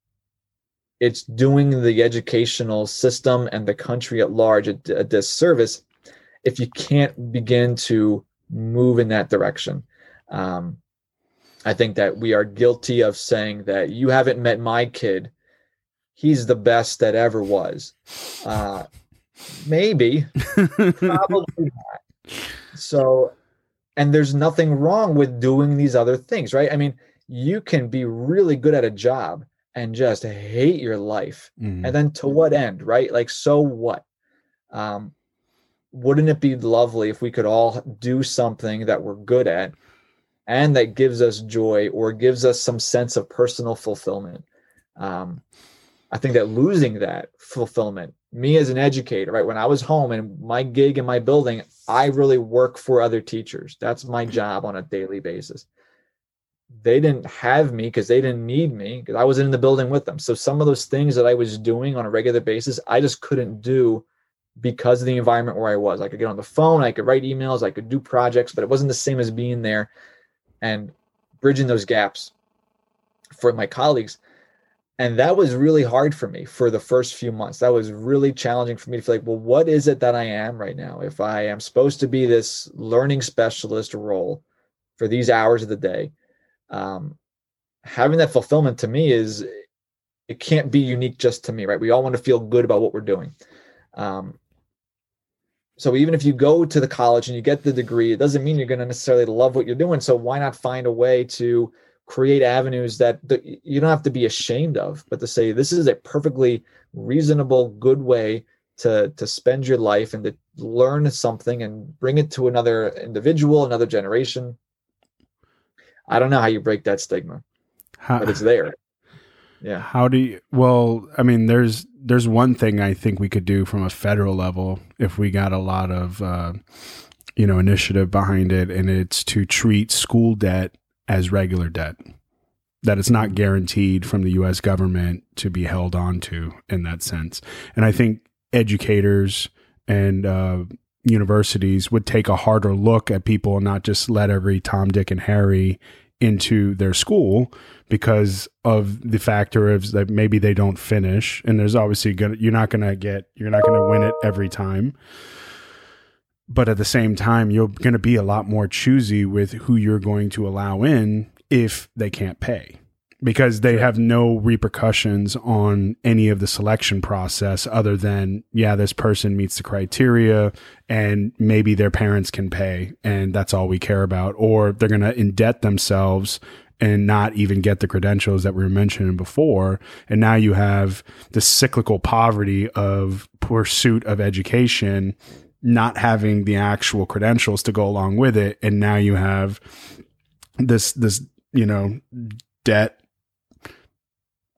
it's doing the educational system and the country at large a, a disservice if you can't begin to move in that direction. Um, I think that we are guilty of saying that you haven't met my kid, he's the best that ever was. Uh, maybe, probably not. So, and there's nothing wrong with doing these other things, right? I mean, you can be really good at a job and just hate your life. Mm-hmm. And then to what end, right? Like, so what? Um, wouldn't it be lovely if we could all do something that we're good at and that gives us joy or gives us some sense of personal fulfillment? Um, I think that losing that fulfillment, me as an educator, right, when I was home and my gig in my building, I really work for other teachers. That's my job on a daily basis. They didn't have me because they didn't need me, because I wasn't in the building with them. So some of those things that I was doing on a regular basis, I just couldn't do because of the environment where I was. I could get on the phone, I could write emails, I could do projects, but it wasn't the same as being there and bridging those gaps for my colleagues. And that was really hard for me for the first few months. That was really challenging for me to feel like, well, what is it that I am right now? If I am supposed to be this learning specialist role for these hours of the day, um, having that fulfillment to me is, it can't be unique just to me, right? We all want to feel good about what we're doing. Um, so even if you go to the college and you get the degree, it doesn't mean you're going to necessarily love what you're doing. So why not find a way to create avenues that the, you don't have to be ashamed of, but to say, this is a perfectly reasonable, good way to, to spend your life and to learn something and bring it to another individual, another generation. I don't know how you break that stigma, how, but it's there. Yeah. How do you, well, I mean, there's, there's one thing I think we could do from a federal level if we got a lot of, uh, you know, initiative behind it. And it's to treat school debt as regular debt, that it's not guaranteed from the U S government to be held on to in that sense. And I think educators and, uh, universities would take a harder look at people and not just let every Tom, Dick, and Harry into their school because of the factor of that maybe they don't finish. And there's obviously gonna, you're not going to get, you're not going to win it every time. But at the same time, you're going to be a lot more choosy with who you're going to allow in if they can't pay, because they have no repercussions on any of the selection process other than, yeah, this person meets the criteria and maybe their parents can pay and that's all we care about. Or they're going to indebt themselves and not even get the credentials that we were mentioning before. And now you have the cyclical poverty of pursuit of education, not having the actual credentials to go along with it. And now you have this, this, you know, debt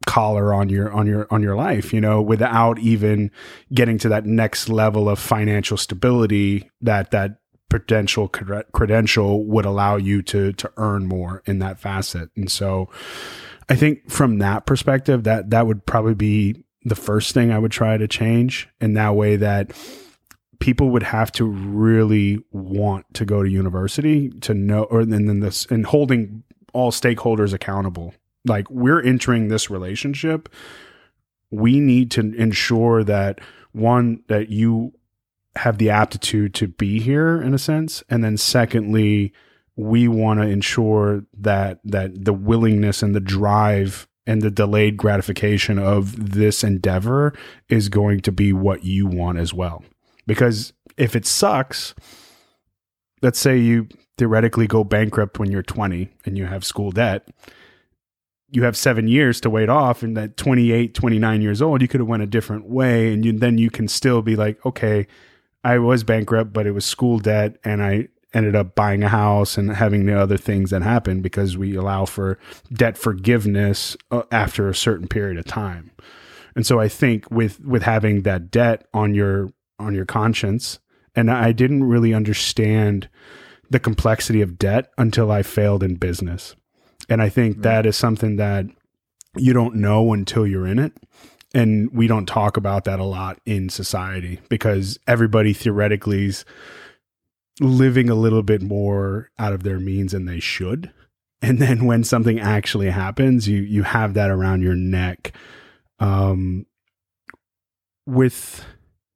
collar on your on your on your life, you know, without even getting to that next level of financial stability that that potential credential would allow you to to earn more in that facet. And so I think from that perspective, that that would probably be the first thing I would try to change, in that way that people would have to really want to go to university to know, or and then this, and holding all stakeholders accountable. Like, we're entering this relationship, we need to ensure that, one, that you have the aptitude to be here in a sense. And then secondly, we want to ensure that, that the willingness and the drive and the delayed gratification of this endeavor is going to be what you want as well. Because if it sucks, let's say you theoretically go bankrupt when you're twenty and you have school debt, you have seven years to wait off, and at twenty-eight, twenty-nine years old, you could have went a different way. And you, then you can still be like, okay, I was bankrupt, but it was school debt, and I ended up buying a house and having the other things that happen because we allow for debt forgiveness after a certain period of time. And so I think with, with having that debt on your, on your conscience, and I didn't really understand the complexity of debt until I failed in business. And I think right. that is something that you don't know until you're in it. And we don't talk about that a lot in society, because everybody theoretically is living a little bit more out of their means than they should. And then when something actually happens, you, you have that around your neck. Um, with,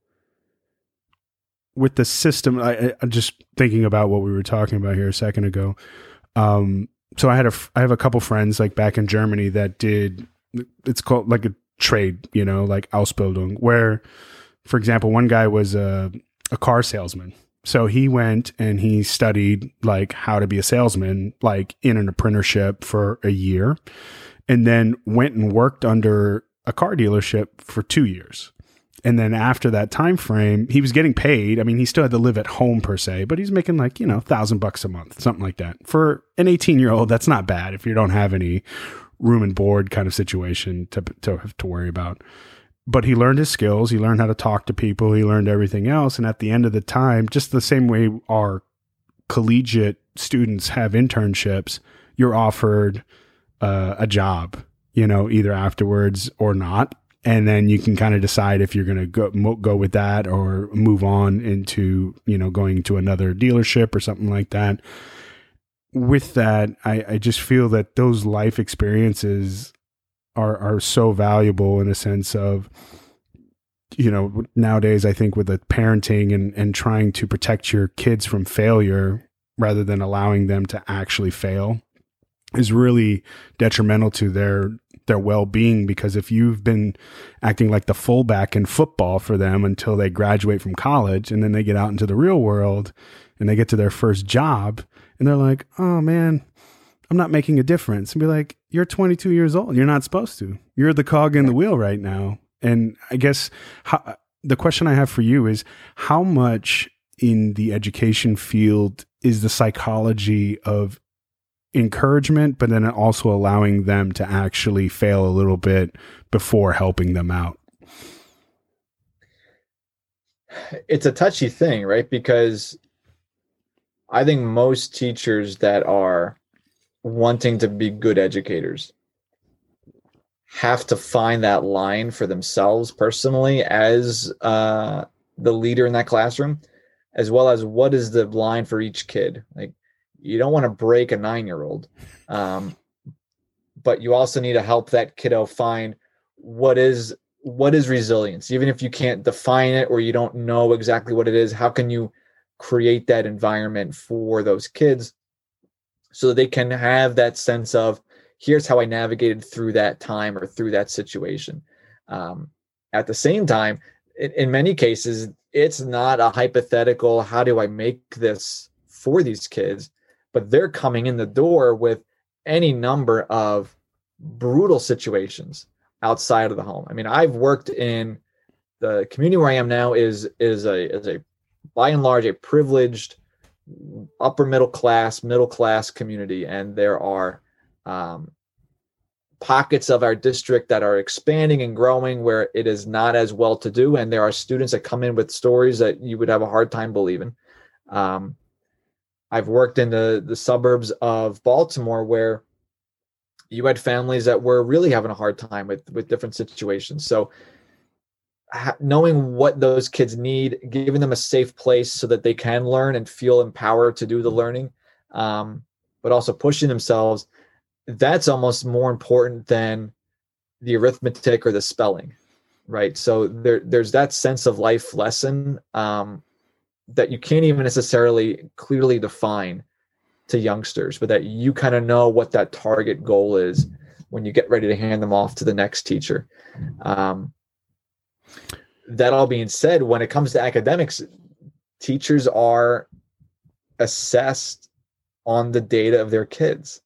with the system, I, I'm just thinking about what we were talking about here a second ago. Um, So I had a, I have a couple friends like back in Germany that did, it's called like a trade, you know, like Ausbildung, where, for example, one guy was a, a car salesman. So he went and he studied like how to be a salesman, like in an apprenticeship for a year, and then went and worked under a car dealership for two years. And then after that time frame, he was getting paid. I mean, he still had to live at home per se, but he's making like, you know, thousand bucks a month, something like that. For an eighteen year old, that's not bad if you don't have any room and board kind of situation to, to have to worry about. But he learned his skills. He learned how to talk to people. He learned everything else. And at the end of the time, just the same way our collegiate students have internships, you're offered uh, a job, you know, either afterwards or not. And then you can kind of decide if you're going to go go with that or move on into, you know, going to another dealership or something like that. With that, I, I just feel that those life experiences are are so valuable in a sense of, you know, nowadays I think with the parenting and, and trying to protect your kids from failure rather than allowing them to actually fail is really detrimental to their their well-being, because if you've been acting like the fullback in football for them until they graduate from college, and then they get out into the real world and they get to their first job and they're like, oh man, I'm not making a difference. And be like, you're twenty-two years old. You're not supposed to. You're the cog in the wheel right now. And I guess how, the question I have for you is, how much in the education field is the psychology of encouragement, but then also allowing them to actually fail a little bit before helping them out? It's a touchy thing, right? Because I think most teachers that are wanting to be good educators have to find that line for themselves personally as uh, the leader in that classroom, as well as what is the line for each kid. Like, you don't want to break a nine-year-old, um, but you also need to help that kiddo find what is what is resilience. Even if you can't define it or you don't know exactly what it is, how can you create that environment for those kids so they can have that sense of, here's how I navigated through that time or through that situation. Um, at the same time, in, in many cases, it's not a hypothetical, how do I make this for these kids? But they're coming in the door with any number of brutal situations outside of the home. I mean, I've worked in the community where I am now is is a is a by and large a privileged upper middle class, middle class community, and there are um, pockets of our district that are expanding and growing where it is not as well to do. And there are students that come in with stories that you would have a hard time believing. Um, I've worked in the, the suburbs of Baltimore where you had families that were really having a hard time with, with different situations. So ha- knowing what those kids need, giving them a safe place so that they can learn and feel empowered to do the learning, um, but also pushing themselves, that's almost more important than the arithmetic or the spelling, right? So there, there's that sense of life lesson um, that you can't even necessarily clearly define to youngsters, but that you kind of know what that target goal is when you get ready to hand them off to the next teacher. Um, that all being said, when it comes to academics, teachers are assessed on the data of their kids.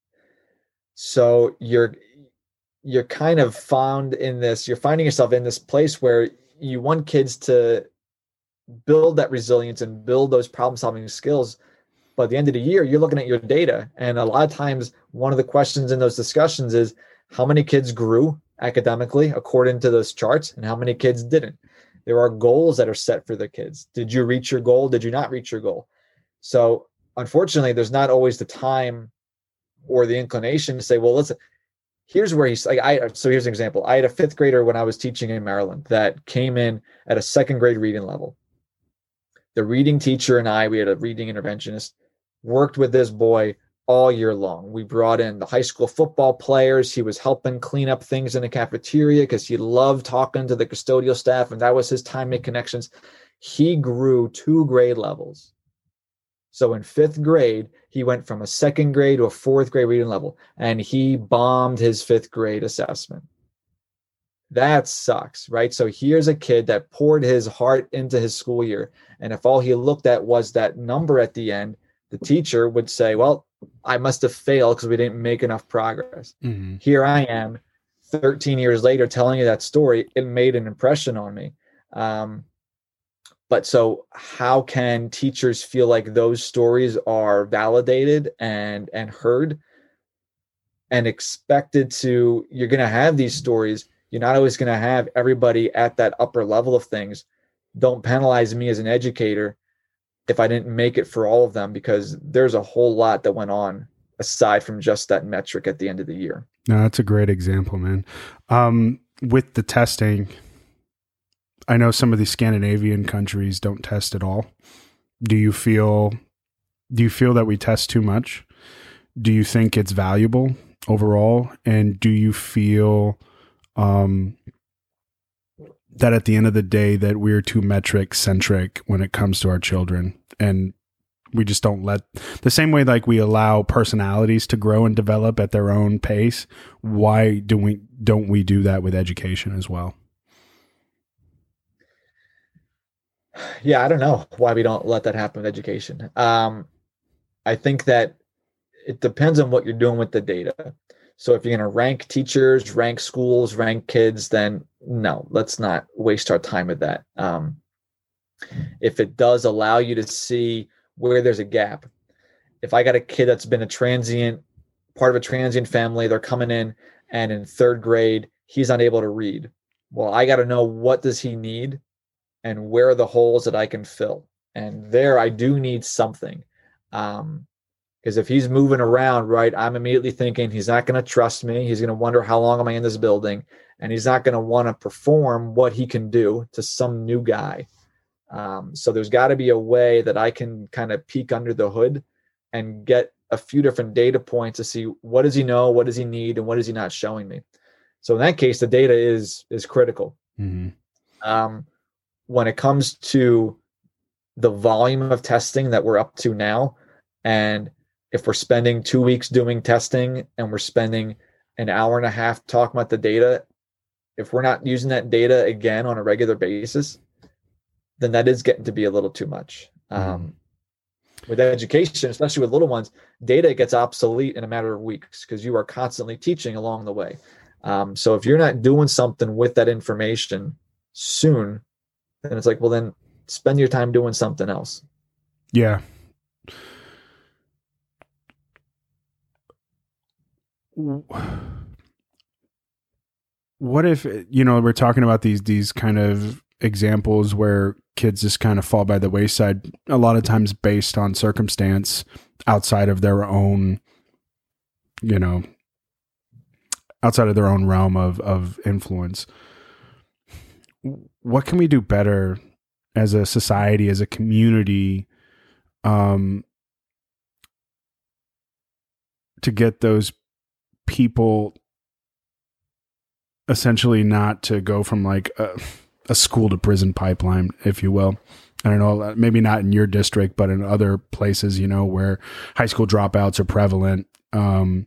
So you're you're kind of found in this, you're finding yourself in this place where you want kids to build that resilience and build those problem-solving skills. But at the end of the year, you're looking at your data. And a lot of times, one of the questions in those discussions is how many kids grew academically according to those charts and how many kids didn't. There are goals that are set for the kids. Did you reach your goal? Did you not reach your goal? So unfortunately, there's not always the time or the inclination to say, well, listen, here's where he's like, I, so here's an example. I had a fifth grader when I was teaching in Maryland that came in at a second grade reading level. The reading teacher and I, we had a reading interventionist, worked with this boy all year long. We brought in the high school football players. He was helping clean up things in the cafeteria because he loved talking to the custodial staff, and that was his time to make connections. He grew two grade levels. So in fifth grade, he went from a second grade to a fourth grade reading level, and he bombed his fifth grade assessment. That sucks, right? So here's a kid that poured his heart into his school year, and if all he looked at was that number at the end, the teacher would say, well, I must have failed because we didn't make enough progress. Mm-hmm. Here I am thirteen years later telling you that story. It made an impression on me. Um, but so how can teachers feel like those stories are validated and, and heard and expected to, you're going to have these stories. You're not always going to have everybody at that upper level of things. Don't penalize me as an educator if I didn't make it for all of them, because there's a whole lot that went on aside from just that metric at the end of the year. No, that's a great example, man. Um, with the testing, I know some of the Scandinavian countries don't test at all. Do you feel, do you feel that we test too much? Do you think it's valuable overall? And do you feel, um, that at the end of the day that we're too metric centric when it comes to our children, and we just don't let, the same way like we allow personalities to grow and develop at their own pace, why do we don't we do that with education as well? Yeah, I don't know why we don't let that happen with education. Um, I think that it depends on what you're doing with the data. So if you're going to rank teachers, rank schools, rank kids, then no, let's not waste our time with that. Um, if it does allow you to see where there's a gap, if I got a kid that's been a transient, part of a transient family, they're coming in and in third grade, he's unable to read. Well, I got to know, what does he need and where are the holes that I can fill? And there I do need something. Um, Because if he's moving around, right, I'm immediately thinking he's not going to trust me. He's going to wonder, how long am I in this building? And he's not going to want to perform what he can do to some new guy. Um, so there's got to be a way that I can kind of peek under the hood and get a few different data points to see, what does he know, what does he need, and what is he not showing me? So in that case, the data is is critical. Mm-hmm. Um, when it comes to the volume of testing that we're up to now, and if we're spending two weeks doing testing and we're spending an hour and a half talking about the data, if we're not using that data again on a regular basis, then that is getting to be a little too much. Mm-hmm. Um, with education, especially with little ones, data gets obsolete in a matter of weeks because you are constantly teaching along the way. Um, so if you're not doing something with that information soon, then it's like, well, then spend your time doing something else. Yeah. what if, you know, we're talking about these these kind of examples where kids just kind of fall by the wayside, a lot of times based on circumstance outside of their own, you know, outside of their own realm of, of influence. What can we do better as a society, as a community, um, to get those people essentially not to go from like a, a school to prison pipeline, if you will? I don't know, maybe not in your district, but in other places, you know, where high school dropouts are prevalent. Um,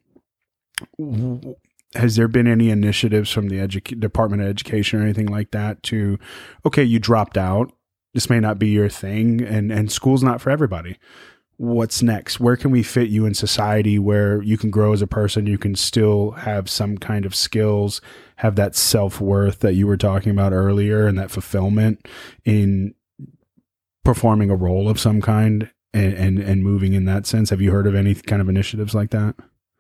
has there been any initiatives from the edu- Department of Education or anything like that to, okay, you dropped out, this may not be your thing, and, and school's not for everybody. What's next? Where can we fit you in society where you can grow as a person, you can still have some kind of skills, have that self-worth that you were talking about earlier, and that fulfillment in performing a role of some kind and, and, and moving in that sense? Have you heard of any kind of initiatives like that?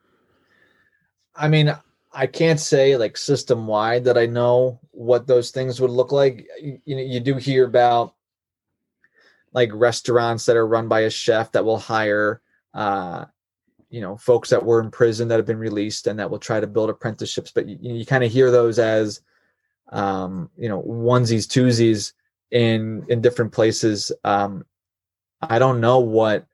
I mean, I can't say like system wide that I know what those things would look like. You, you know, you do hear about like restaurants that are run by a chef that will hire, uh, you know, folks that were in prison that have been released and that will try to build apprenticeships. But you, you kind of hear those as, um, you know, onesies, twosies in, in different places. Um, I don't know what,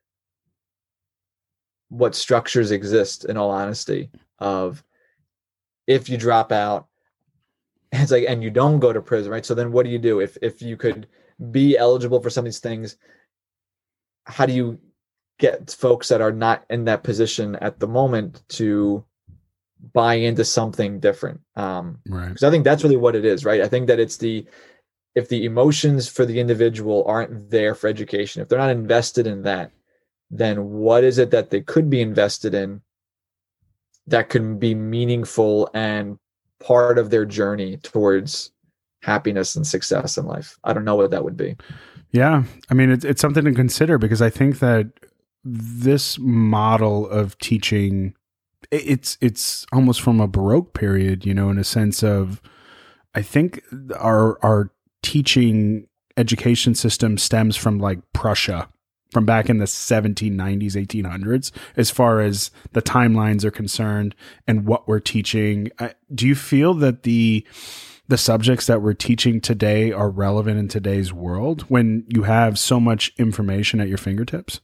what structures exist, in all honesty, of if you drop out, it's like, and you don't go to prison, right? So then what do you do? If, if you could be eligible for some of these things, how do you get folks that are not in that position at the moment to buy into something different? Um, right. Because I think that's really what it is, right? I think that it's the, if the emotions for the individual aren't there for education, if they're not invested in that, then what is it that they could be invested in that can be meaningful and part of their journey towards happiness and success in life? I don't know what that would be. Yeah. I mean, it's, it's something to consider, because I think that this model of teaching, it's, it's almost from a Baroque period, you know, in a sense of, I think our, our teaching education system stems from like Prussia, from back in the seventeen nineties, eighteen hundreds, as far as the timelines are concerned and what we're teaching. Do you feel that the the subjects that we're teaching today are relevant in today's world when you have so much information at your fingertips?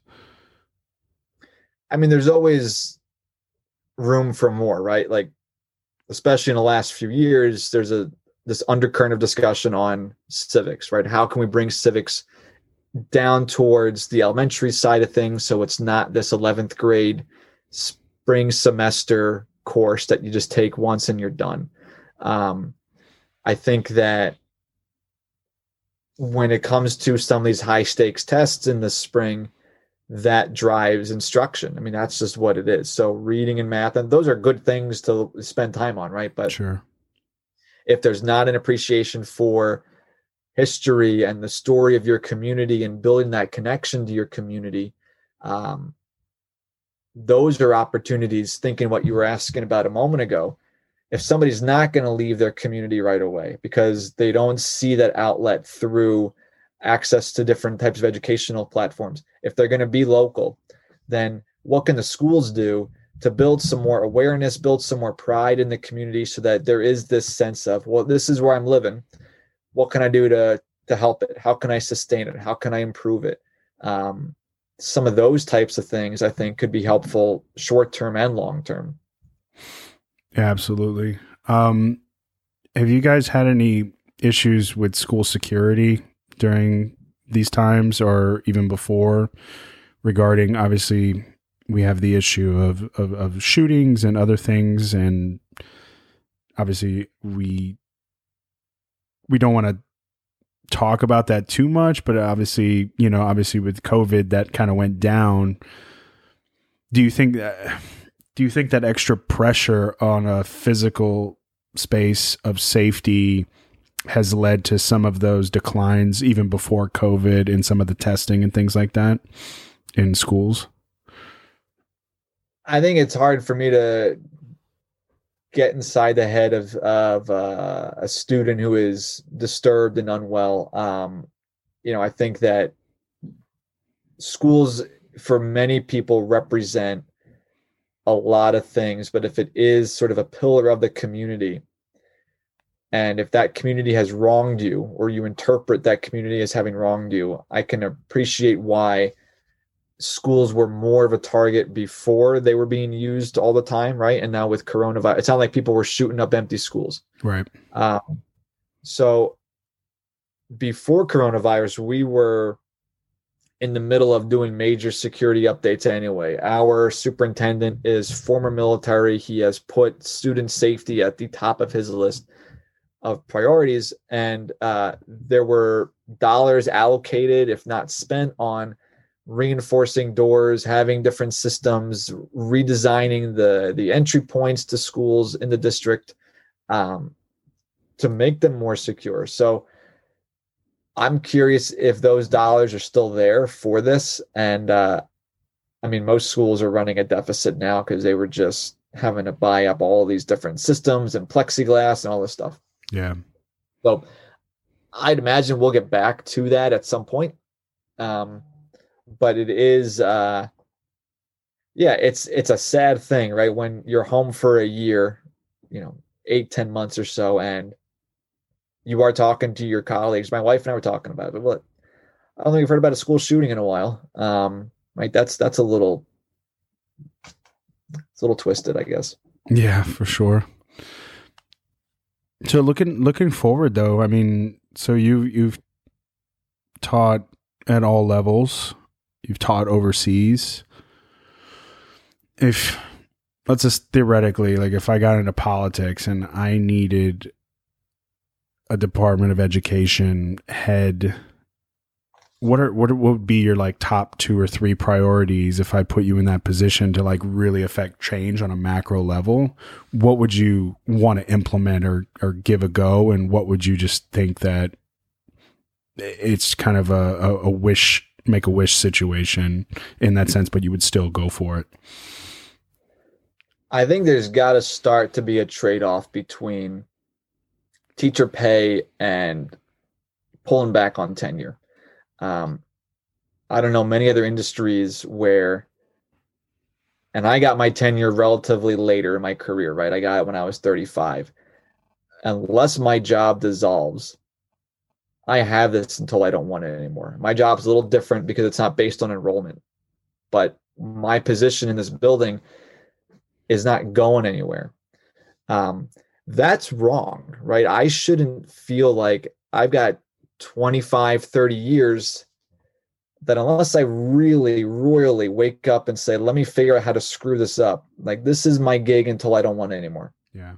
I mean, there's always room for more, right? Like, especially in the last few years, there's a this undercurrent of discussion on civics, right? How can we bring civics down towards the elementary side of things, so it's not this eleventh grade spring semester course that you just take once and you're done. Um, I think that when it comes to some of these high stakes tests in the spring, that drives instruction. I mean, that's just what it is. So reading and math, and those are good things to spend time on, right? But sure, if there's not an appreciation for history and the story of your community and building that connection to your community, um, those are opportunities. Thinking what you were asking about a moment ago, if somebody's not going to leave their community right away because they don't see that outlet through access to different types of educational platforms, if they're going to be local, then what can the schools do to build some more awareness, build some more pride in the community, so that there is this sense of, well, this is where I'm living. What can I do to to help it? How can I sustain it? How can I improve it? Um, some of those types of things, I think, could be helpful short-term and long-term. Yeah, absolutely. Um, have you guys had any issues with school security during these times, or even before, regarding, obviously, we have the issue of, of, of shootings and other things, and obviously we we don't want to talk about that too much, but obviously, you know, obviously with COVID, that kind of went down. Do you think that, do you think that extra pressure on a physical space of safety has led to some of those declines even before COVID in some of the testing and things like that in schools? I think it's hard for me to get inside the head of of uh, a student who is disturbed and unwell. Um, you know, I think that schools for many people represent a lot of things, but if it is sort of a pillar of the community, and if that community has wronged you, or you interpret that community as having wronged you, I can appreciate why schools were more of a target before they were being used all the time, right? And now with coronavirus, it's not like people were shooting up empty schools. Right. Um, so before coronavirus, we were in the middle of doing major security updates anyway. Our superintendent is former military. He has put student safety at the top of his list of priorities. And uh, there were dollars allocated, if not spent, on reinforcing doors, having different systems, redesigning the, the entry points to schools in the district um, to make them more secure. So I'm curious if those dollars are still there for this. And uh, I mean, most schools are running a deficit now because they were just having to buy up all these different systems and plexiglass and all this stuff. Yeah. So I'd imagine we'll get back to that at some point. Um, but it is, uh, yeah, it's, it's a sad thing, right? When you're home for a year, you know, eight, ten months or so, and you are talking to your colleagues. My wife and I were talking about it. What? I don't think we've heard about a school shooting in a while. Um, right. That's, that's a little, it's a little twisted, I guess. Yeah, for sure. So looking, looking forward though, I mean, so you, you've taught at all levels, you've taught overseas. If let's just theoretically, like if I got into politics and I needed a Department of Education head, what are what, what would be your like top two or three priorities if I put you in that position to like really affect change on a macro level? What would you want to implement or or give a go, and what would you just think that it's kind of a, a, a wish, make a wish situation in that sense, but you would still go for it? I think there's got to start to be a trade-off between teacher pay and pulling back on tenure. Um, I don't know many other industries where, and I got my tenure relatively later in my career, right? I got it when I was thirty-five. Unless my job dissolves, I have this until I don't want it anymore. My job's a little different because it's not based on enrollment, but my position in this building is not going anywhere. Um, that's wrong, right? I shouldn't feel like I've got twenty-five, thirty years that unless I really, royally wake up and say, let me figure out how to screw this up. Like, this is my gig until I don't want it anymore. Yeah.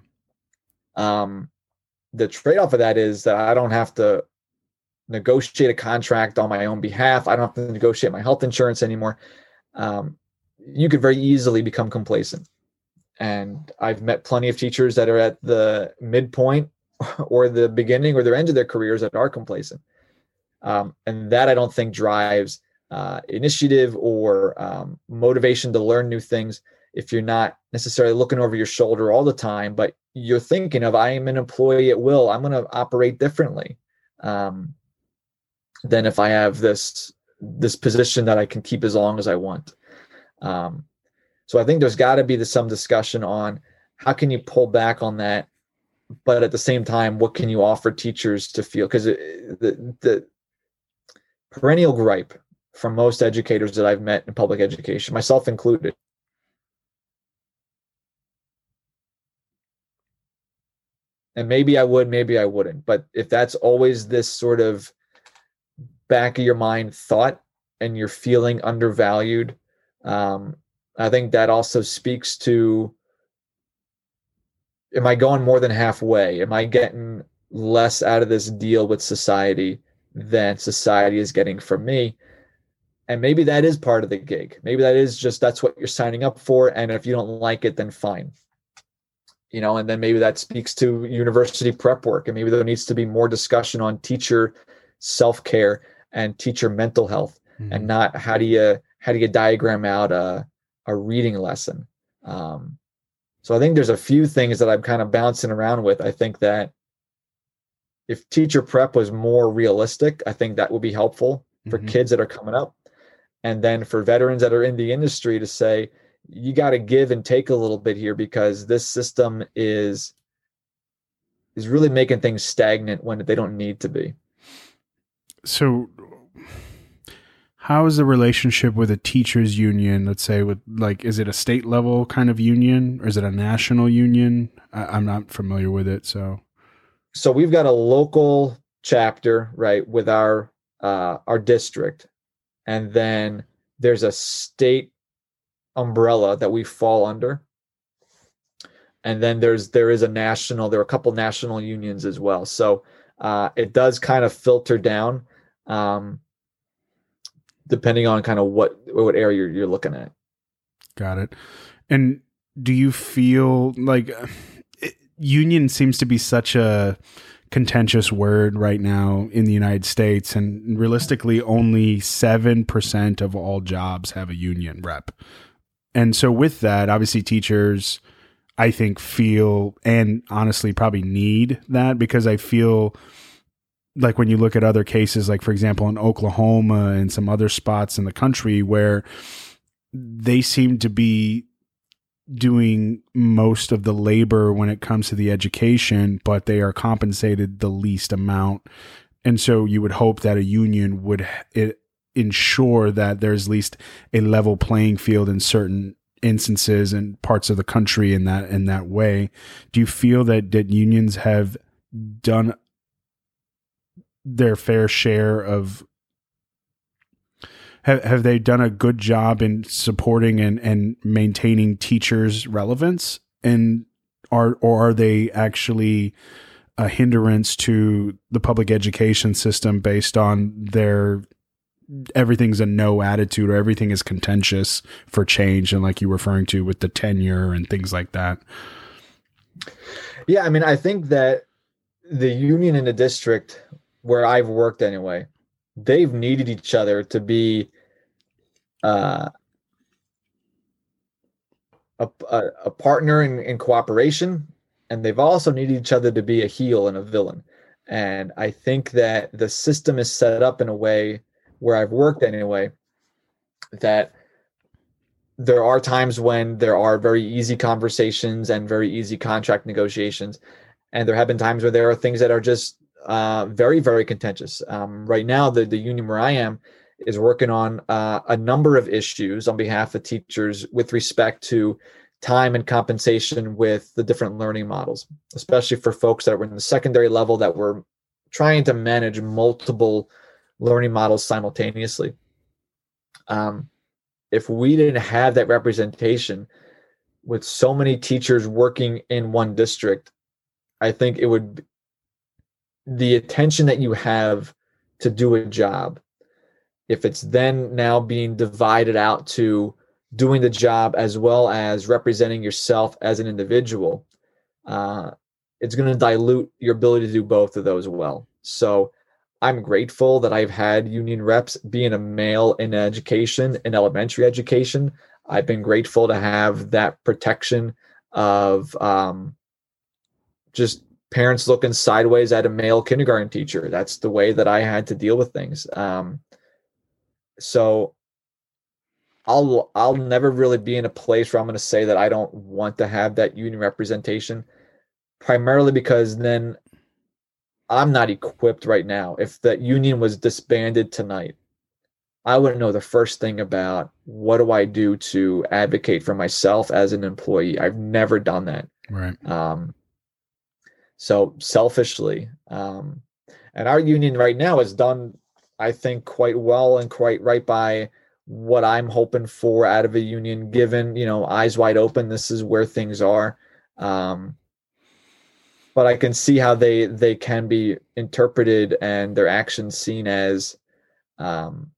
Um, the trade-off of that is that I don't have to negotiate a contract on my own behalf. I don't have to negotiate my health insurance anymore. Um, you could very easily become complacent. And I've met plenty of teachers that are at the midpoint or the beginning or the end of their careers that are complacent. Um, and that I don't think drives uh, initiative or um, motivation to learn new things if you're not necessarily looking over your shoulder all the time, but you're thinking of, I am an employee at will. I'm going to operate differently um, than if I have this, this position that I can keep as long as I want. Um, so I think there's got to be some discussion on how can you pull back on that, but at the same time, what can you offer teachers to feel? Because the, the perennial gripe from most educators that I've met in public education, myself included, and maybe I would, maybe I wouldn't, but if that's always this sort of back of your mind thought and you're feeling undervalued, um, I think that also speaks to, am I going more than halfway? Am I getting less out of this deal with society than society is getting from me? And maybe that is part of the gig. Maybe that is just, that's what you're signing up for. And if you don't like it, then fine. You know, and then maybe that speaks to university prep work. And maybe there needs to be more discussion on teacher self-care and teacher mental health, mm-hmm. and not how do you, how do you diagram out a, a reading lesson. Um, So I think there's a few things that I'm kind of bouncing around with. I think that if teacher prep was more realistic, I think that would be helpful for mm-hmm. kids that are coming up. And then for veterans that are in the industry to say, you got to give and take a little bit here, because this system is is really making things stagnant when they don't need to be. So how is the relationship with a teachers union, let's say, with like, is it a state level kind of union, or is it a national union? I, I'm not familiar with it. So, so we've got a local chapter, right, with our, uh, our district. And then there's a state umbrella that we fall under. And then there's, there is a national, there are a couple national unions as well. So uh, it does kind of filter down um, depending on kind of what, what area you're, you're looking at. Got it. And do you feel like it, union seems to be such a contentious word right now in the United States, and realistically only seven percent of all jobs have a union rep. And so with that, obviously teachers, I think, feel, and honestly probably need that, because I feel like when you look at other cases, like for example, in Oklahoma and some other spots in the country where they seem to be doing most of the labor when it comes to the education, but they are compensated the least amount. And so you would hope that a union would it, ensure that there's at least a level playing field in certain instances and parts of the country in that in that way. Do you feel that, that unions have done their fair share of have have they done a good job in supporting and, and maintaining teachers' relevance, and are or are they actually a hindrance to the public education system based on their everything's a no attitude, or everything is contentious for change, and like you were referring to with the tenure and things like that? Yeah, I mean, I think that the union in the district where I've worked anyway, they've needed each other to be uh, a, a, a partner in, in cooperation, and they've also needed each other to be a heel and a villain. And I think that the system is set up in a way, where I've worked anyway, that there are times when there are very easy conversations and very easy contract negotiations. And there have been times where there are things that are just uh, very, very contentious. Um, right now, the, the union where I am is working on uh, a number of issues on behalf of teachers with respect to time and compensation with the different learning models, especially for folks that were in the secondary level that were trying to manage multiple learning models simultaneously. Um, if we didn't have that representation with so many teachers working in one district, I think it would, the attention that you have to do a job, if it's then now being divided out to doing the job as well as representing yourself as an individual, uh, it's going to dilute your ability to do both of those well. So I'm grateful that I've had union reps. Being a male in education, in elementary education, I've been grateful to have that protection of um, just parents looking sideways at a male kindergarten teacher. That's the way that I had to deal with things. Um, so I'll I'll never really be in a place where I'm going to say that I don't want to have that union representation, primarily because then I'm not equipped right now. If the union was disbanded tonight, I wouldn't know the first thing about what do I do to advocate for myself as an employee. I've never done that. Right. Um, so selfishly, um, and our union right now has done, I think, quite well and quite right by what I'm hoping for out of a union, given, you know, eyes wide open. This is where things are. Um, But I can see how they they can be interpreted and their actions seen as, um,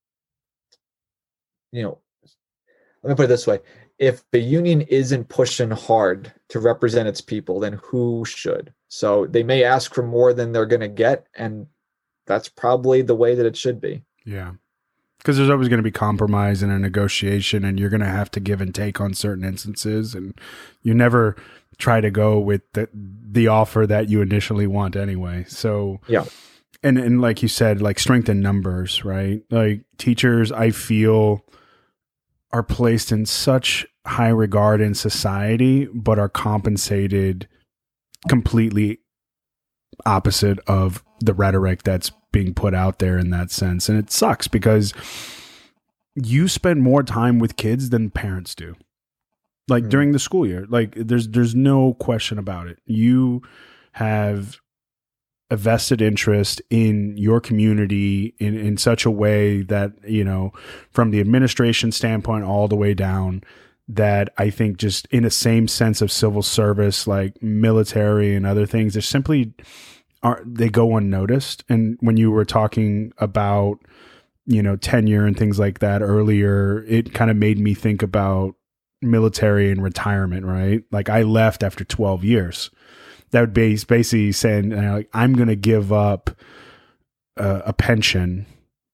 you know, let me put it this way. If the union isn't pushing hard to represent its people, then who should? So they may ask for more than they're going to get, and that's probably the way that it should be. Yeah. Because there's always going to be compromise in a negotiation, and you're going to have to give and take on certain instances, and you never try to go with the the offer that you initially want anyway. So yeah. And and like you said, like strength in numbers, right? Like teachers, I feel, are placed in such high regard in society, but are compensated completely opposite of the rhetoric that's being put out there in that sense. And it sucks because you spend more time with kids than parents do. Like mm-hmm. during the school year, like there's there's no question about it. You have a vested interest in your community in, in such a way that, you know, from the administration standpoint all the way down, that I think just in the same sense of civil service, like military and other things, they're simply are they go unnoticed. And when you were talking about, you know, tenure and things like that earlier, it kind of made me think about military and retirement, right? Like I left after twelve years. That would be basically saying, you know, like, I'm going to give up uh, a pension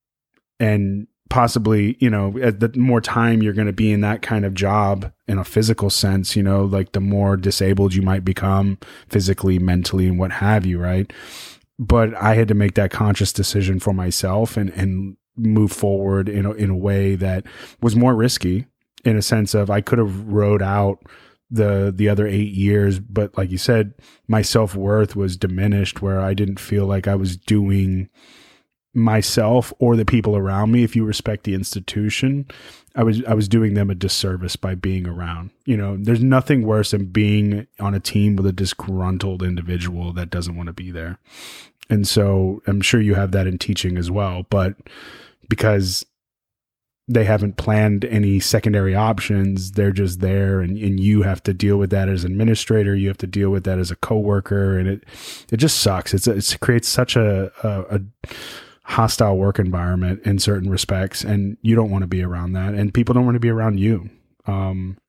and possibly, you know, the more time you're going to be in that kind of job in a physical sense, you know, like the more disabled you might become physically, mentally, and what have you, right? But I had to make that conscious decision for myself and, and move forward in a, in a way that was more risky, in a sense of I could have rode out the the other eight years, but like you said, my self-worth was diminished where I didn't feel like I was doing myself or the people around me. If you respect the institution, I was I was doing them a disservice by being around. You know, there's nothing worse than being on a team with a disgruntled individual that doesn't want to be there. And so I'm sure you have that in teaching as well, but because they haven't planned any secondary options, they're just there, and, and you have to deal with that as an administrator. You have to deal with that as a coworker, and it it just sucks. It's it's it creates such a, a, a hostile work environment in certain respects, and you don't want to be around that, and people don't want to be around you. Um,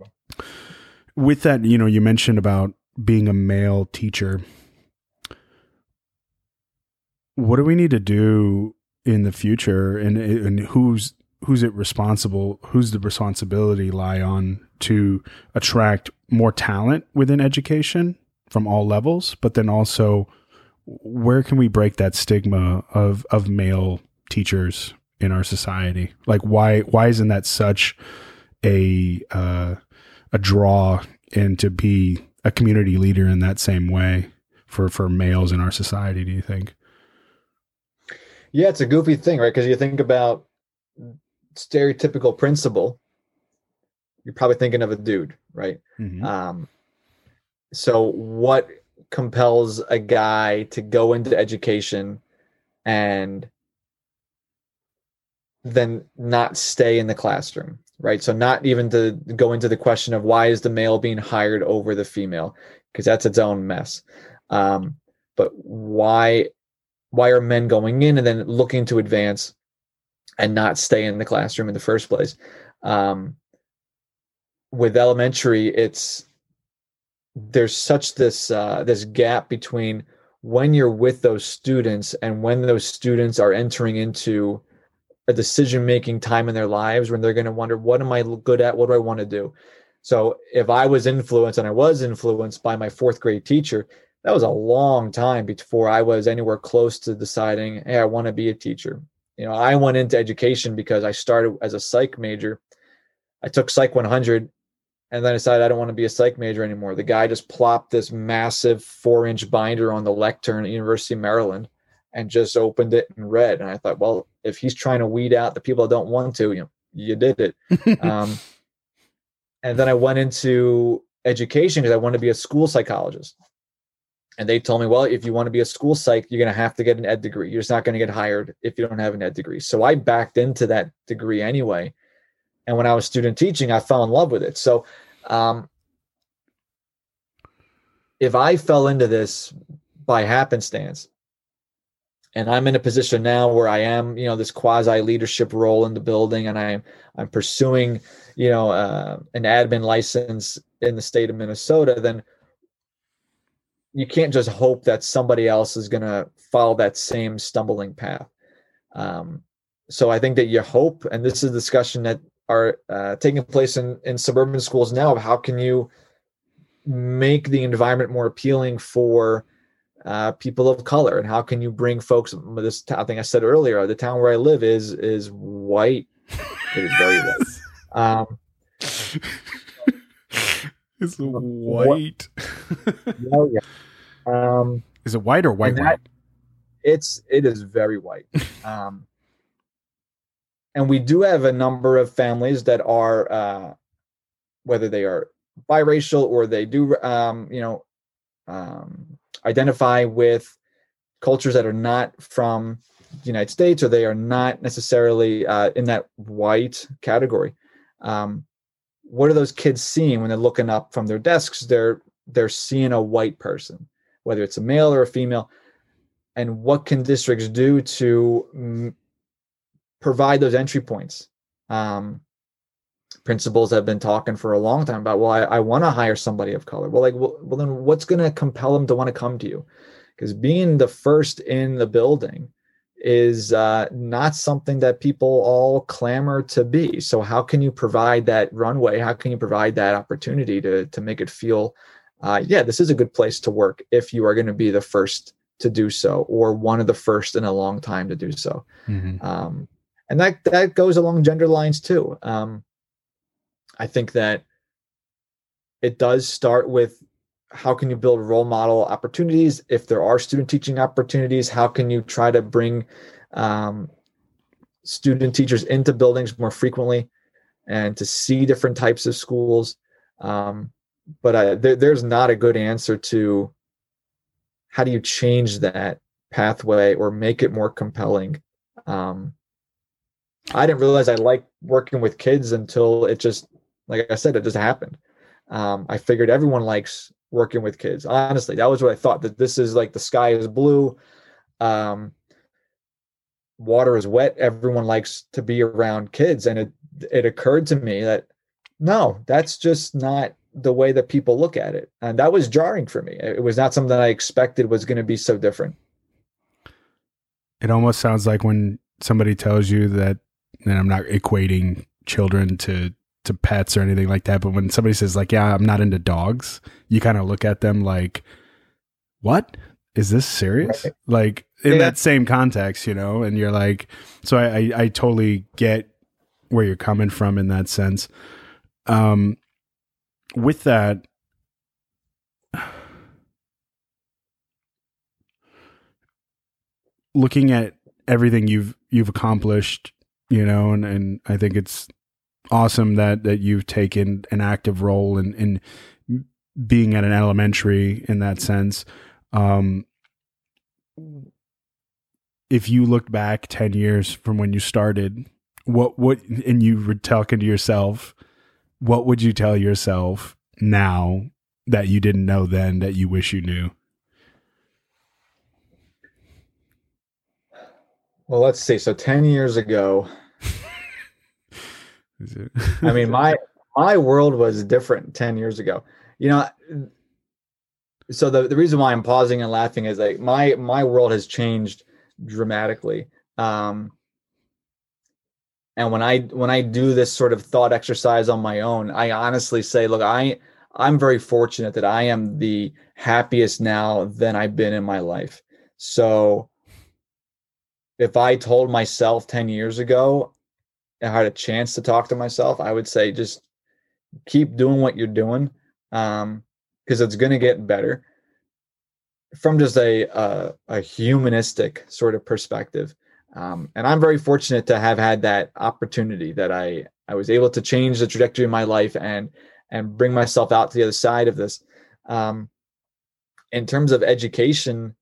with that, you know, you mentioned about being a male teacher. What do we need to do in the future, and and who's who's it responsible, who's the responsibility lie on to attract more talent within education from all levels, but then also where can we break that stigma of, of male teachers in our society? Like why, why isn't that such a, uh, a draw and to be a community leader in that same way for, for males in our society, do you think? Yeah, it's a goofy thing, right? Because you think about stereotypical principal, you're probably thinking of a dude, right? Mm-hmm. Um, so what compels a guy to go into education and then not stay in the classroom, right? So not even to go into the question of why is the male being hired over the female, because that's its own mess. Um, but why, why are men going in and then looking to advance and not stay in the classroom in the first place? Um, with elementary, it's there's such this uh, this gap between when you're with those students and when those students are entering into a decision-making time in their lives when they're going to wonder, what am I good at? What do I want to do? So if I was influenced, and I was influenced by my fourth grade teacher, that was a long time before I was anywhere close to deciding, hey, I want to be a teacher. You know, I went into education because I started as a psych major. I took Psych one hundred and then I decided I don't want to be a psych major anymore. The guy just plopped this massive four inch binder on the lectern at University of Maryland and just opened it and read. And I thought, well, if he's trying to weed out the people that don't want to, you know, you did it. um, and then I went into education because I wanted to be a school psychologist. And they told me, well, if you want to be a school psych, you're going to have to get an ed degree. You're just not going to get hired if you don't have an ed degree. So I backed into that degree anyway. And when I was student teaching, I fell in love with it. So um, if I fell into this by happenstance, and I'm in a position now where I am, you know, this quasi leadership role in the building, and I'm I'm pursuing, you know, uh, an admin license in the state of Minnesota, then you can't just hope that somebody else is going to follow that same stumbling path. Um, so I think that you hope, and this is a discussion that are uh, taking place in, in suburban schools now, of how can you make the environment more appealing for uh, people of color? And how can you bring folks, this I think I said earlier, the town where I live is is white. It is very white. Um, it's white. Oh, yeah. Um, is it white or white that, white? It's it is very white. Um, and we do have a number of families that are, uh, whether they are biracial or they do, um, you know, um, identify with cultures that are not from the United States, or they are not necessarily uh, in that white category. Um, what are those kids seeing when they're looking up from their desks? They're they're seeing a white person, whether it's a male or a female. And what can districts do to m- provide those entry points? Um, principals have been talking for a long time about, well, I, I want to hire somebody of color. Well, like, well, well then what's going to compel them to want to come to you? Because being the first in the building is uh, not something that people all clamor to be. So how can you provide that runway? How can you provide that opportunity to, to make it feel, uh, yeah, this is a good place to work if you are going to be the first to do so, or one of the first in a long time to do so. Mm-hmm. Um, and that, that goes along gender lines too. Um, I think that it does start with, how can you build role model opportunities? If there are student teaching opportunities, how can you try to bring um, student teachers into buildings more frequently and to see different types of schools? Um, but I, there, there's not a good answer to how do you change that pathway or make it more compelling. Um, I didn't realize I liked working with kids until it just, like I said, it just happened. Um, I figured everyone likes working with kids. Honestly, that was what I thought, that this is like the sky is blue. Um, water is wet. Everyone likes to be around kids. And it, it occurred to me that no, that's just not the way that people look at it. And that was jarring for me. It was not something that I expected was going to be so different. It almost sounds like when somebody tells you that, and I'm not equating children to, to pets or anything like that, but when somebody says like, yeah, I'm not into dogs, you kind of look at them like, what? Is this serious? Right. Like in yeah. that same context, you know, and you're like, so I, I, I totally get where you're coming from in that sense. Um, with that, looking at everything you've you've accomplished, you know, and, and I think it's awesome that that you've taken an active role in, in being at an elementary in that sense. Um, if you looked back ten years from when you started, what what and you were talking to yourself, what would you tell yourself now that you didn't know then that you wish you knew? Well, let's see. So ten years ago, I mean, my my world was different ten years ago. You know, so the, the reason why I'm pausing and laughing is like my my world has changed dramatically. Um, and when I when I do this sort of thought exercise on my own, I honestly say, look, I I'm very fortunate that I am the happiest now than I've been in my life. So if I told myself ten years ago, I had a chance to talk to myself, I would say just keep doing what you're doing, um, because it's going to get better from just a, a a humanistic sort of perspective. Um, and I'm very fortunate to have had that opportunity, that I I was able to change the trajectory of my life and and bring myself out to the other side of this. Um, in terms of education,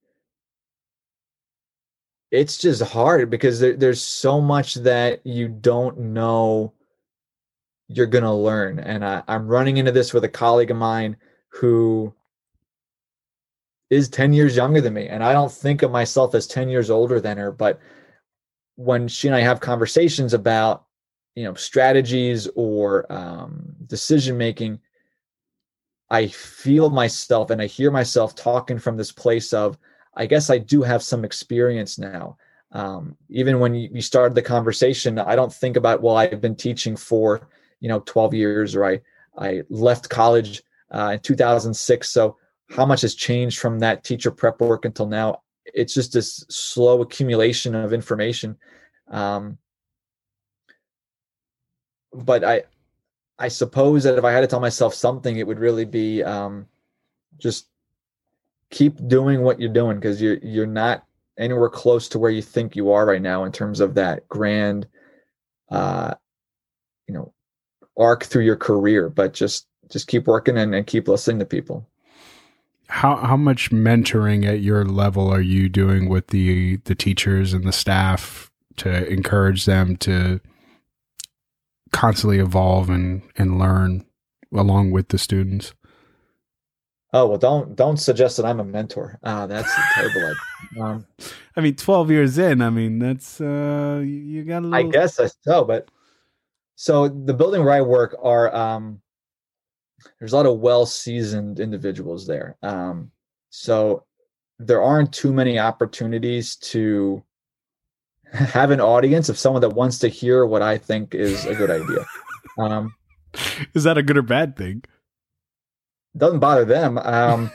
it's just hard because there, there's so much that you don't know you're going to learn. And I, I'm running into this with a colleague of mine who is ten years younger than me. And I don't think of myself as ten years older than her. But when she and I have conversations about, you know, strategies or um, decision-making, I feel myself and I hear myself talking from this place of, I guess I do have some experience now. Um, even when you, you started the conversation, I don't think about, well, I've been teaching for, you know, twelve years, or I, I left college uh, in two thousand six. So how much has changed from that teacher prep work until now? It's just this slow accumulation of information. Um, but I, I suppose that if I had to tell myself something, it would really be um, just keep doing what you're doing, because you're you're not anywhere close to where you think you are right now in terms of that grand, uh, you know, arc through your career. But just just keep working and, and keep listening to people. How how much mentoring at your level are you doing with the the teachers and the staff to encourage them to constantly evolve and, and learn along with the students? Oh, well, don't, don't suggest that I'm a mentor. Uh, that's a terrible idea. Um, I mean, twelve years in, I mean, that's, uh, you got a little... I guess I so, but so the building where I work are, um, there's a lot of well-seasoned individuals there. Um, so there aren't too many opportunities to have an audience of someone that wants to hear what I think is a good idea. Um, is that a good or bad thing? Doesn't bother them. Um,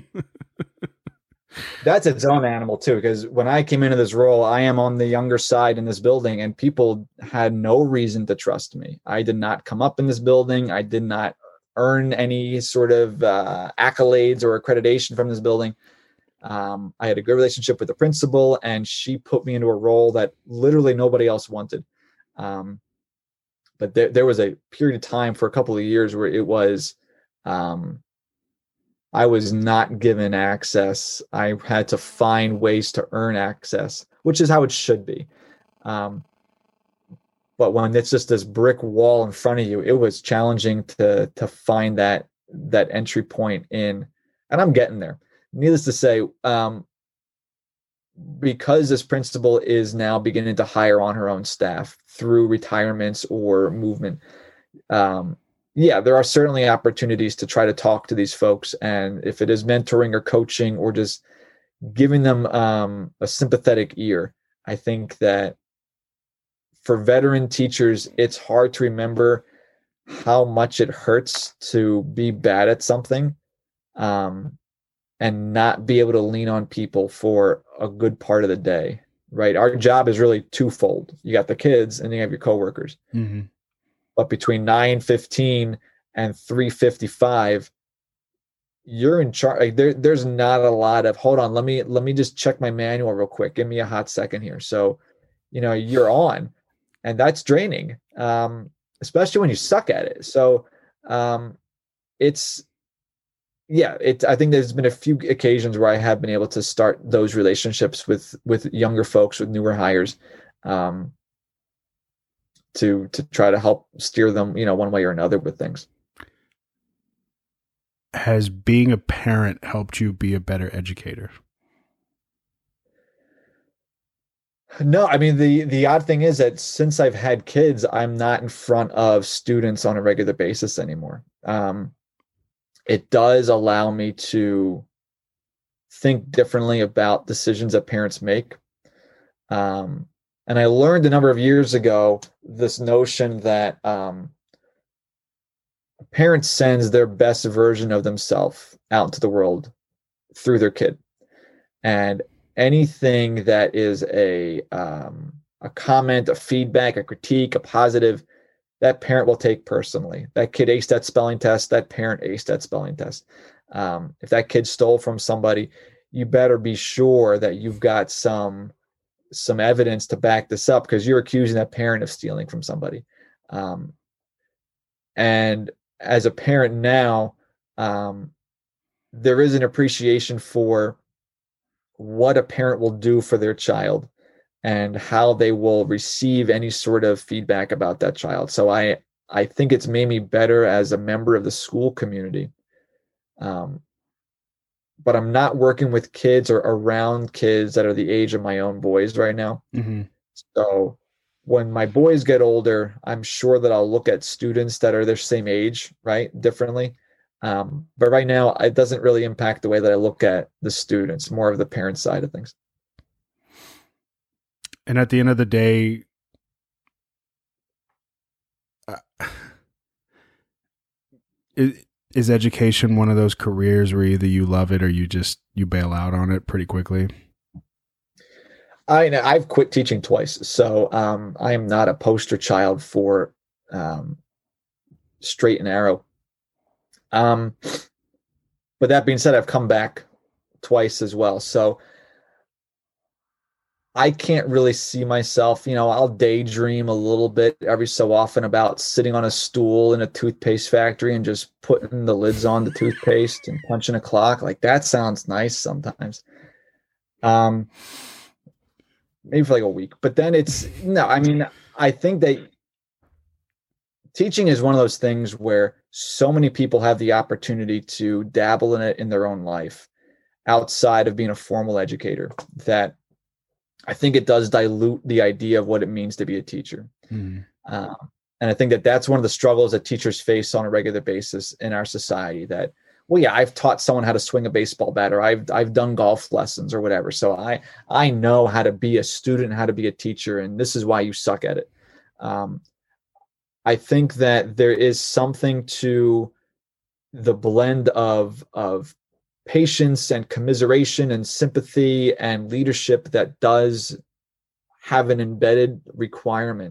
that's its own animal too, because when I came into this role, I am on the younger side in this building, and people had no reason to trust me. I did not come up in this building. I did not earn any sort of uh, accolades or accreditation from this building. Um, I had a good relationship with the principal, and she put me into a role that literally nobody else wanted. Um, but there, there was a period of time for a couple of years where it was, um, I was not given access. I had to find ways to earn access, which is how it should be. Um, but when it's just this brick wall in front of you, it was challenging to to find that that entry point in, and I'm getting there. Needless to say, um, because this principal is now beginning to hire on her own staff through retirements or movement, um, yeah, there are certainly opportunities to try to talk to these folks. And if it is mentoring or coaching or just giving them um, a sympathetic ear, I think that for veteran teachers, it's hard to remember how much it hurts to be bad at something. Um, and not be able to lean on people for a good part of the day, right? Our job is really twofold. You got the kids and you have your coworkers. Mm-hmm. But between nine fifteen and three fifty-five, you're in charge. Like there, there's not a lot of, hold on, let me, let me just check my manual real quick. Give me a hot second here. So, you know, you're on, and that's draining, um, especially when you suck at it. So um, it's, Yeah, it. I think there's been a few occasions where I have been able to start those relationships with with younger folks, with newer hires, um, to to try to help steer them, you know, one way or another with things. Has being a parent helped you be a better educator? No, I mean, the the odd thing is that since I've had kids, I'm not in front of students on a regular basis anymore. Um, It does allow me to think differently about decisions that parents make. Um, and I learned a number of years ago this notion that um, a parent sends their best version of themselves out into the world through their kid. And anything that is a, um, a comment, a feedback, a critique, a positive, that parent will take personally. That kid aced that spelling test, that parent aced that spelling test. Um, if that kid stole from somebody, you better be sure that you've got some some evidence to back this up, because you're accusing that parent of stealing from somebody. Um, and as a parent now, um, there is an appreciation for what a parent will do for their child and how they will receive any sort of feedback about that child. So I, I think it's made me better as a member of the school community. Um, but I'm not working with kids or around kids that are the age of my own boys right now. Mm-hmm. So when my boys get older, I'm sure that I'll look at students that are their same age, right, differently. Um, but right now, it doesn't really impact the way that I look at the students, more of the parent side of things. And at the end of the day, uh, it, is education one of those careers where either you love it or you just, you bail out on it pretty quickly? I I've quit teaching twice, so um, I am not a poster child for um, straight and narrow. Um, but that being said, I've come back twice as well, so I can't really see myself. You know, I'll daydream a little bit every so often about sitting on a stool in a toothpaste factory and just putting the lids on the toothpaste and punching a clock. Like, that sounds nice sometimes. Um. Maybe for like a week, but then it's no, I mean, I think that teaching is one of those things where so many people have the opportunity to dabble in it in their own life outside of being a formal educator, that I think it does dilute the idea of what it means to be a teacher. Mm. Um, and I think that that's one of the struggles that teachers face on a regular basis in our society, that, well, yeah, I've taught someone how to swing a baseball bat, or I've I've done golf lessons or whatever. So I I know how to be a student, how to be a teacher, and this is why you suck at it. Um, I think that there is something to the blend of of patience and commiseration and sympathy and leadership that does have an embedded requirement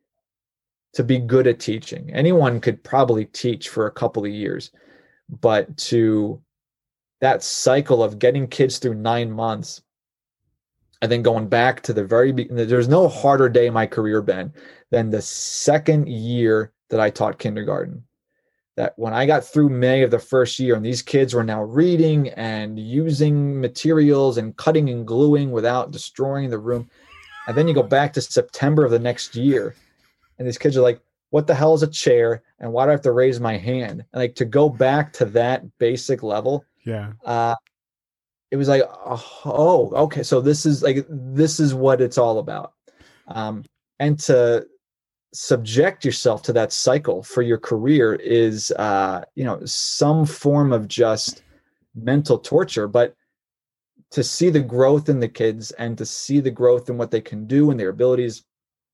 to be good at teaching. Anyone could probably teach for a couple of years. But to that cycle of getting kids through nine months, I think going back to the very beginning, there's no harder day in my career, Ben, than the second year that I taught kindergarten. That when I got through May of the first year and these kids were now reading and using materials and cutting and gluing without destroying the room. And then you go back to September of the next year and these kids are like, what the hell is a chair, and why do I have to raise my hand? And like, to go back to that basic level. Yeah. Uh, it was like, oh, okay. So this is like, this is what it's all about. Um, and to subject yourself to that cycle for your career is, uh, you know, some form of just mental torture, but to see the growth in the kids and to see the growth in what they can do and their abilities,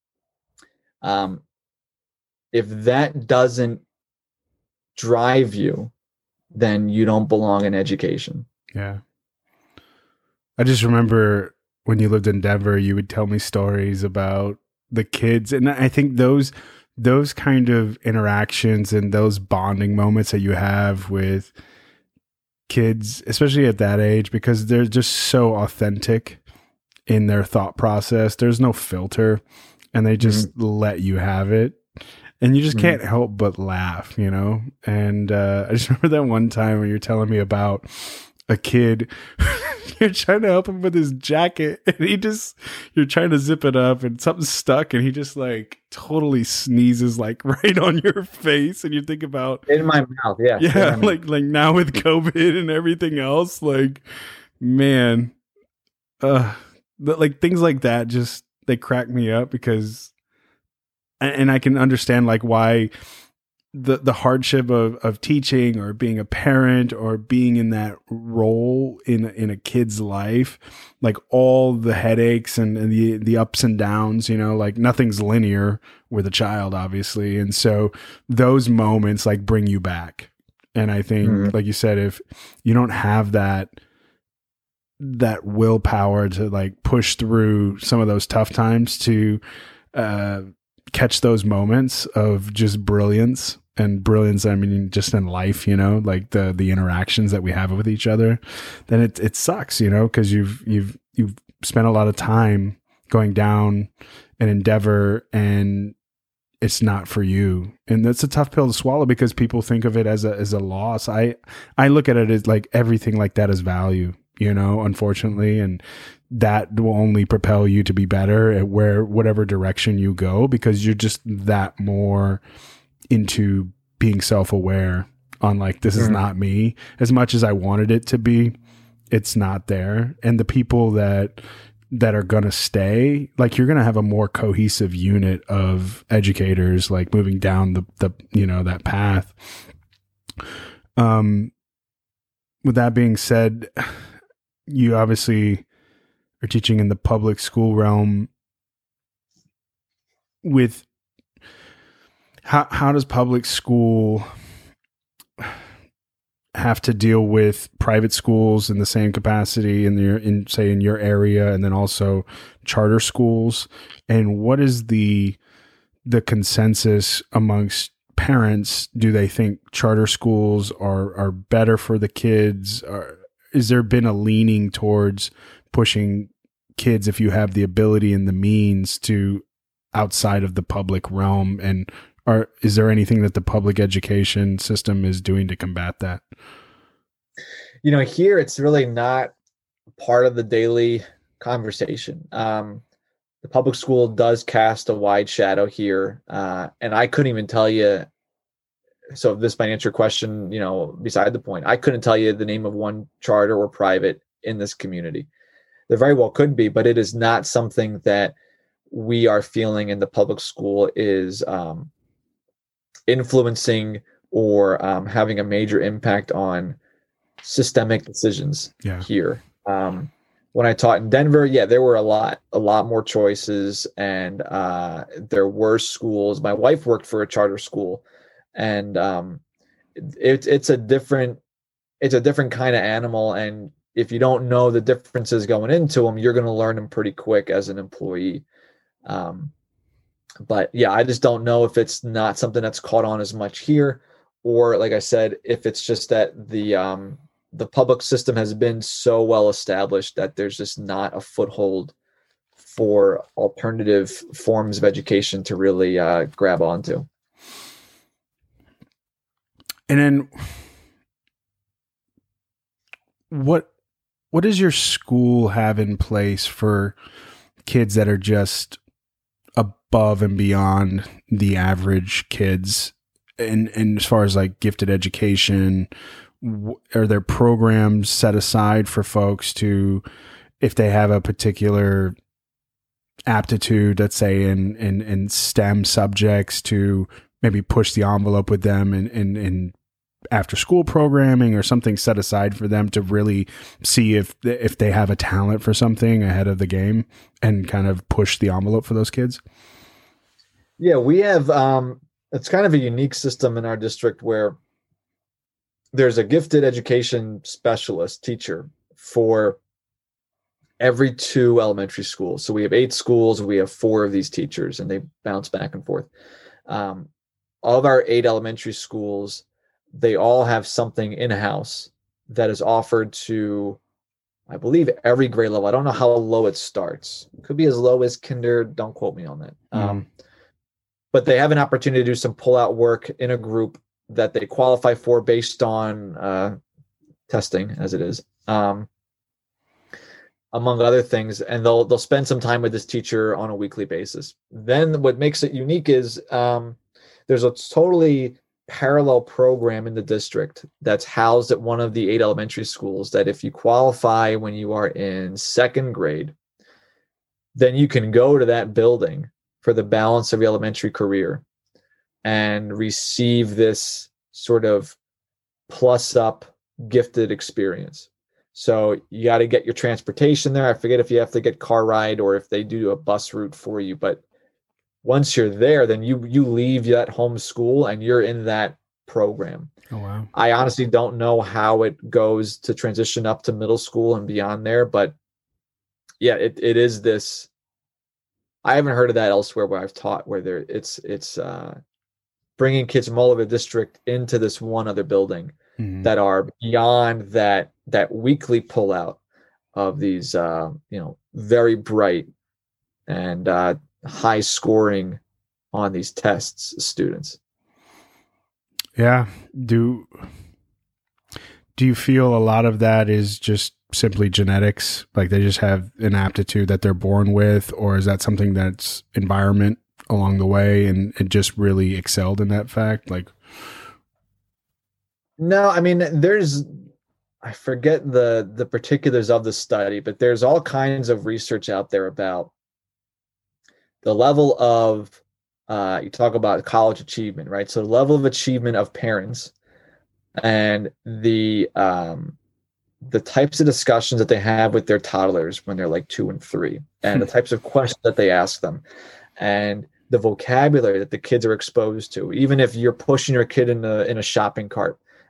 um, if that doesn't drive you, then you don't belong in education. Yeah. I just remember when you lived in Denver, you would tell me stories about the kids. And I think those, those kind of interactions and those bonding moments that you have with kids, especially at that age, because they're just so authentic in their thought process. There's no filter and they just mm-hmm. let you have it. And you just mm-hmm. can't help but laugh, you know? And uh, I just remember that one time when you're telling me about a kid, you're trying to help him with his jacket, and he just, you're trying to zip it up, and something's stuck, and he just like totally sneezes like right on your face, and you think about in my mouth, yeah, yeah, like like now with COVID and everything else, like man, uh, like things like that just they crack me up because. And I can understand like why the the hardship of, of teaching or being a parent or being in that role in in a kid's life, like all the headaches and, and the the ups and downs, you know, like nothing's linear with a child, obviously. And so those moments like bring you back. And I think, mm-hmm. like you said, if you don't have that that willpower to like push through some of those tough times to uh catch those moments of just brilliance and brilliance. I mean, just in life, you know, like the, the interactions that we have with each other, then it, it sucks, you know, cause you've, you've, you've spent a lot of time going down an endeavor and it's not for you. And that's a tough pill to swallow because people think of it as a, as a loss. I, I look at it as like everything like that is value, you know, unfortunately. And that will only propel you to be better at where, whatever direction you go, because you're just that more into being self-aware on like, this mm-hmm. is not me. As much as I wanted it to be, it's not there. And the people that, that are going to stay, like you're going to have a more cohesive unit of educators, like moving down the, the, you know, that path. Um, with that being said, you obviously are teaching in the public school realm. With how how does public school have to deal with private schools in the same capacity in your, in say in your area, and then also charter schools? And what is the the consensus amongst parents? Do they think charter schools are are better for the kids? Or is there been a leaning towards pushing kids, if you have the ability and the means, to outside of the public realm? And are, is there anything that the public education system is doing to combat that? You know, here it's really not part of the daily conversation. Um, the public school does cast a wide shadow here. Uh, and I couldn't even tell you, so this might answer your question, you know, beside the point, I couldn't tell you the name of one charter or private in this community. There very well could be, but it is not something that we are feeling in the public school is um, influencing or um, having a major impact on systemic decisions yeah. here. Um, when I taught in Denver, yeah, there were a lot, a lot more choices, and uh, there were schools. My wife worked for a charter school, and um, it, it's a different, it's a different kind of animal. And if you don't know the differences going into them, you're going to learn them pretty quick as an employee. Um, but yeah, I just don't know if it's not something that's caught on as much here, or like I said, if it's just that the um, the public system has been so well established that there's just not a foothold for alternative forms of education to really uh, grab onto. And then what what does your school have in place for kids that are just above and beyond the average kids? And, and as far as like gifted education, are there programs set aside for folks to, if they have a particular aptitude, let's say in, in, in STEM subjects, to maybe push the envelope with them in, in, in after school programming or something set aside for them to really see if, if they have a talent for something ahead of the game and kind of push the envelope for those kids? Yeah, we have, um, it's kind of a unique system in our district where there's a gifted education specialist teacher for every two elementary schools. So we have eight schools, we have four of these teachers, and they bounce back and forth. Um, of our eight elementary schools, they all have something in-house that is offered to, I believe, every grade level. I don't know how low it starts. It could be as low as kinder. Don't quote me on that. Mm. Um, but they have an opportunity to do some pull-out work in a group that they qualify for based on uh, testing, as it is, um, among other things. And they'll they'll spend some time with this teacher on a weekly basis. Then what makes it unique is um, there's a totally parallel program in the district that's housed at one of the eight elementary schools that if you qualify when you are in second grade, then you can go to that building for the balance of your elementary career and receive this sort of plus up gifted experience. So you got to get your transportation there. I forget if you have to get car ride or if they do a bus route for you, but once you're there, then you you leave that home school and you're in that program. Oh, wow. I honestly don't know how it goes to transition up to middle school and beyond there, but yeah, it, it is this. I haven't heard of that elsewhere where I've taught, where there it's it's uh, bringing kids from all over the district into this one other building mm-hmm. that are beyond that that weekly pullout of these uh, you know very bright and uh, high scoring on these tests students. Yeah. Do, do you feel a lot of that is just simply genetics? Like they just have an aptitude that they're born with, or is that something that's environment along the way and it just really excelled in that fact? Like, no, I mean, there's, I forget the, the particulars of the study, but there's all kinds of research out there about the level of, uh, you talk about college achievement, right? So the level of achievement of parents and the um, the types of discussions that they have with their toddlers when they're like two and three, and the types of questions that they ask them, and the vocabulary that the kids are exposed to. Even if you're pushing your kid in a in a shopping cart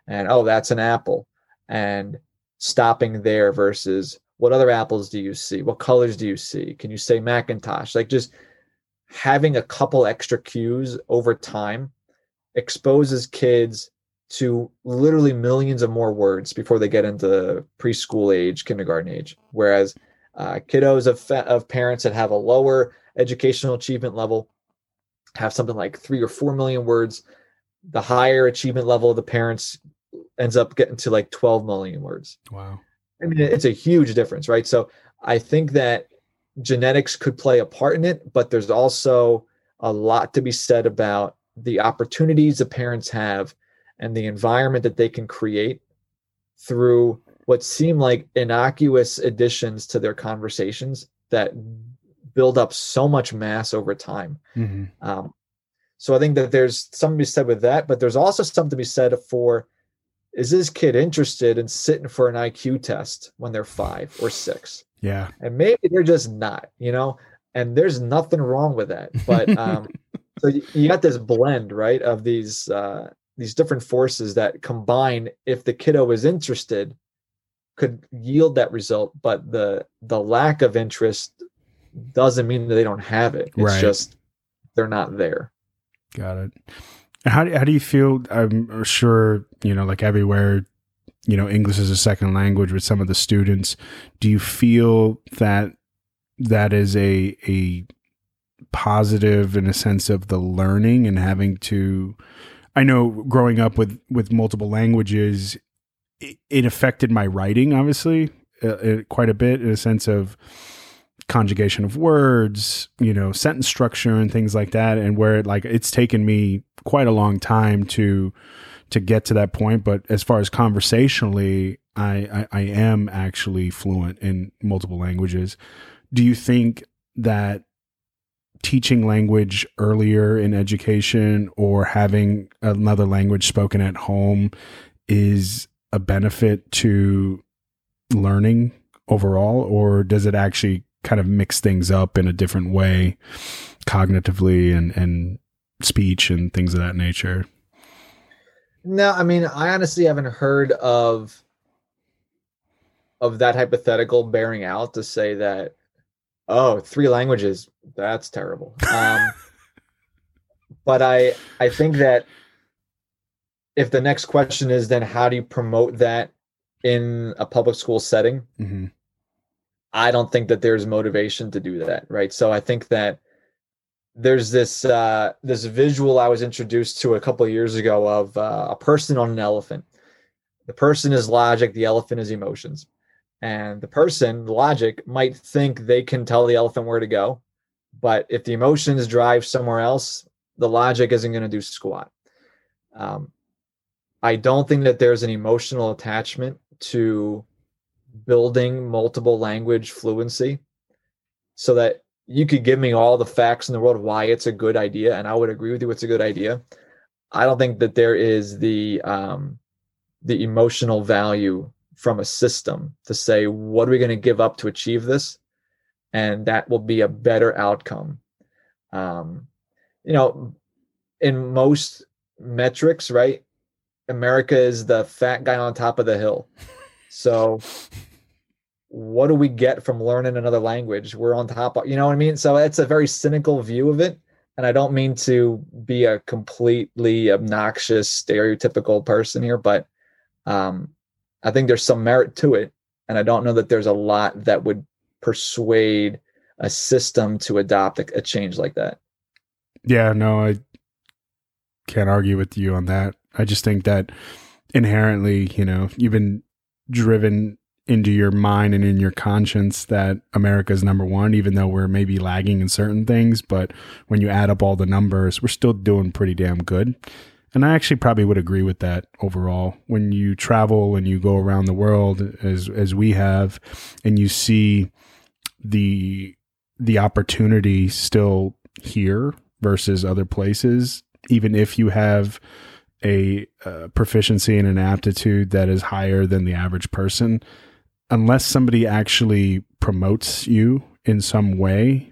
and, oh, that's an apple, and stopping there versus what other apples do you see? What colors do you see? Can you say Macintosh? Like, just having a couple extra cues over time exposes kids to literally millions of more words before they get into preschool age, kindergarten age. Whereas uh, kiddos of, fa- of parents that have a lower educational achievement level have something like three or four million words. The higher achievement level of the parents ends up getting to like twelve million words. Wow. I mean, it's a huge difference, right? So I think that genetics could play a part in it, but there's also a lot to be said about the opportunities the parents have and the environment that they can create through what seem like innocuous additions to their conversations that build up so much mass over time. Mm-hmm. Um, so I think that there's something to be said with that, but there's also something to be said for, is this kid interested in sitting for an I Q test when they're five or six? Yeah. And maybe they're just not, you know, and there's nothing wrong with that. But um, so you, you got this blend, right, of these uh, these different forces that combine, if the kiddo is interested, could yield that result. But the the lack of interest doesn't mean that they don't have it. It's right. just they're not there. Got it. How do, how do you feel? I'm sure, you know, like everywhere, you know, English is a second language with some of the students. Do you feel that that is a a positive in a sense of the learning and having to, I know growing up with, with multiple languages, it, it affected my writing, obviously, uh, quite a bit in a sense of conjugation of words, you know, sentence structure and things like that. And where it, like, it's taken me quite a long time to, to get to that point. But as far as conversationally, I, I, I am actually fluent in multiple languages. Do you think that teaching language earlier in education or having another language spoken at home is a benefit to learning overall, or does it actually kind of mix things up in a different way cognitively and, and speech and things of that nature? No, I mean, I honestly haven't heard of of that hypothetical bearing out to say that, oh, three languages, that's terrible. Um, but I I think that if the next question is then how do you promote that in a public school setting, mm-hmm. I don't think that there's motivation to do that, right? So I think that there's this uh, this visual I was introduced to a couple of years ago of uh, a person on an elephant. The person is logic, the elephant is emotions. And the person, logic, might think they can tell the elephant where to go. But if the emotions drive somewhere else, the logic isn't going to do squat. Um, I don't think that there's an emotional attachment to building multiple language fluency, so that you could give me all the facts in the world of why it's a good idea, and I would agree with you it's a good idea. I don't think that there is the um, the emotional value from a system to say, what are we going to give up to achieve this? And that will be a better outcome. Um, you know, in most metrics, right, America is the fat guy on top of the hill. So what do we get from learning another language? We're on top of, you know what I mean? So it's a very cynical view of it. And I don't mean to be a completely obnoxious, stereotypical person here, but um, I think there's some merit to it. And I don't know that there's a lot that would persuade a system to adopt a, a change like that. Yeah, no, I can't argue with you on that. I just think that inherently, you know, you've been driven into your mind and in your conscience that America is number one, even though we're maybe lagging in certain things. But when you add up all the numbers, we're still doing pretty damn good. And I actually probably would agree with that overall. When you travel and you go around the world as as we have, and you see the the opportunity still here versus other places, even if you have a uh, proficiency and an aptitude that is higher than the average person, unless somebody actually promotes you in some way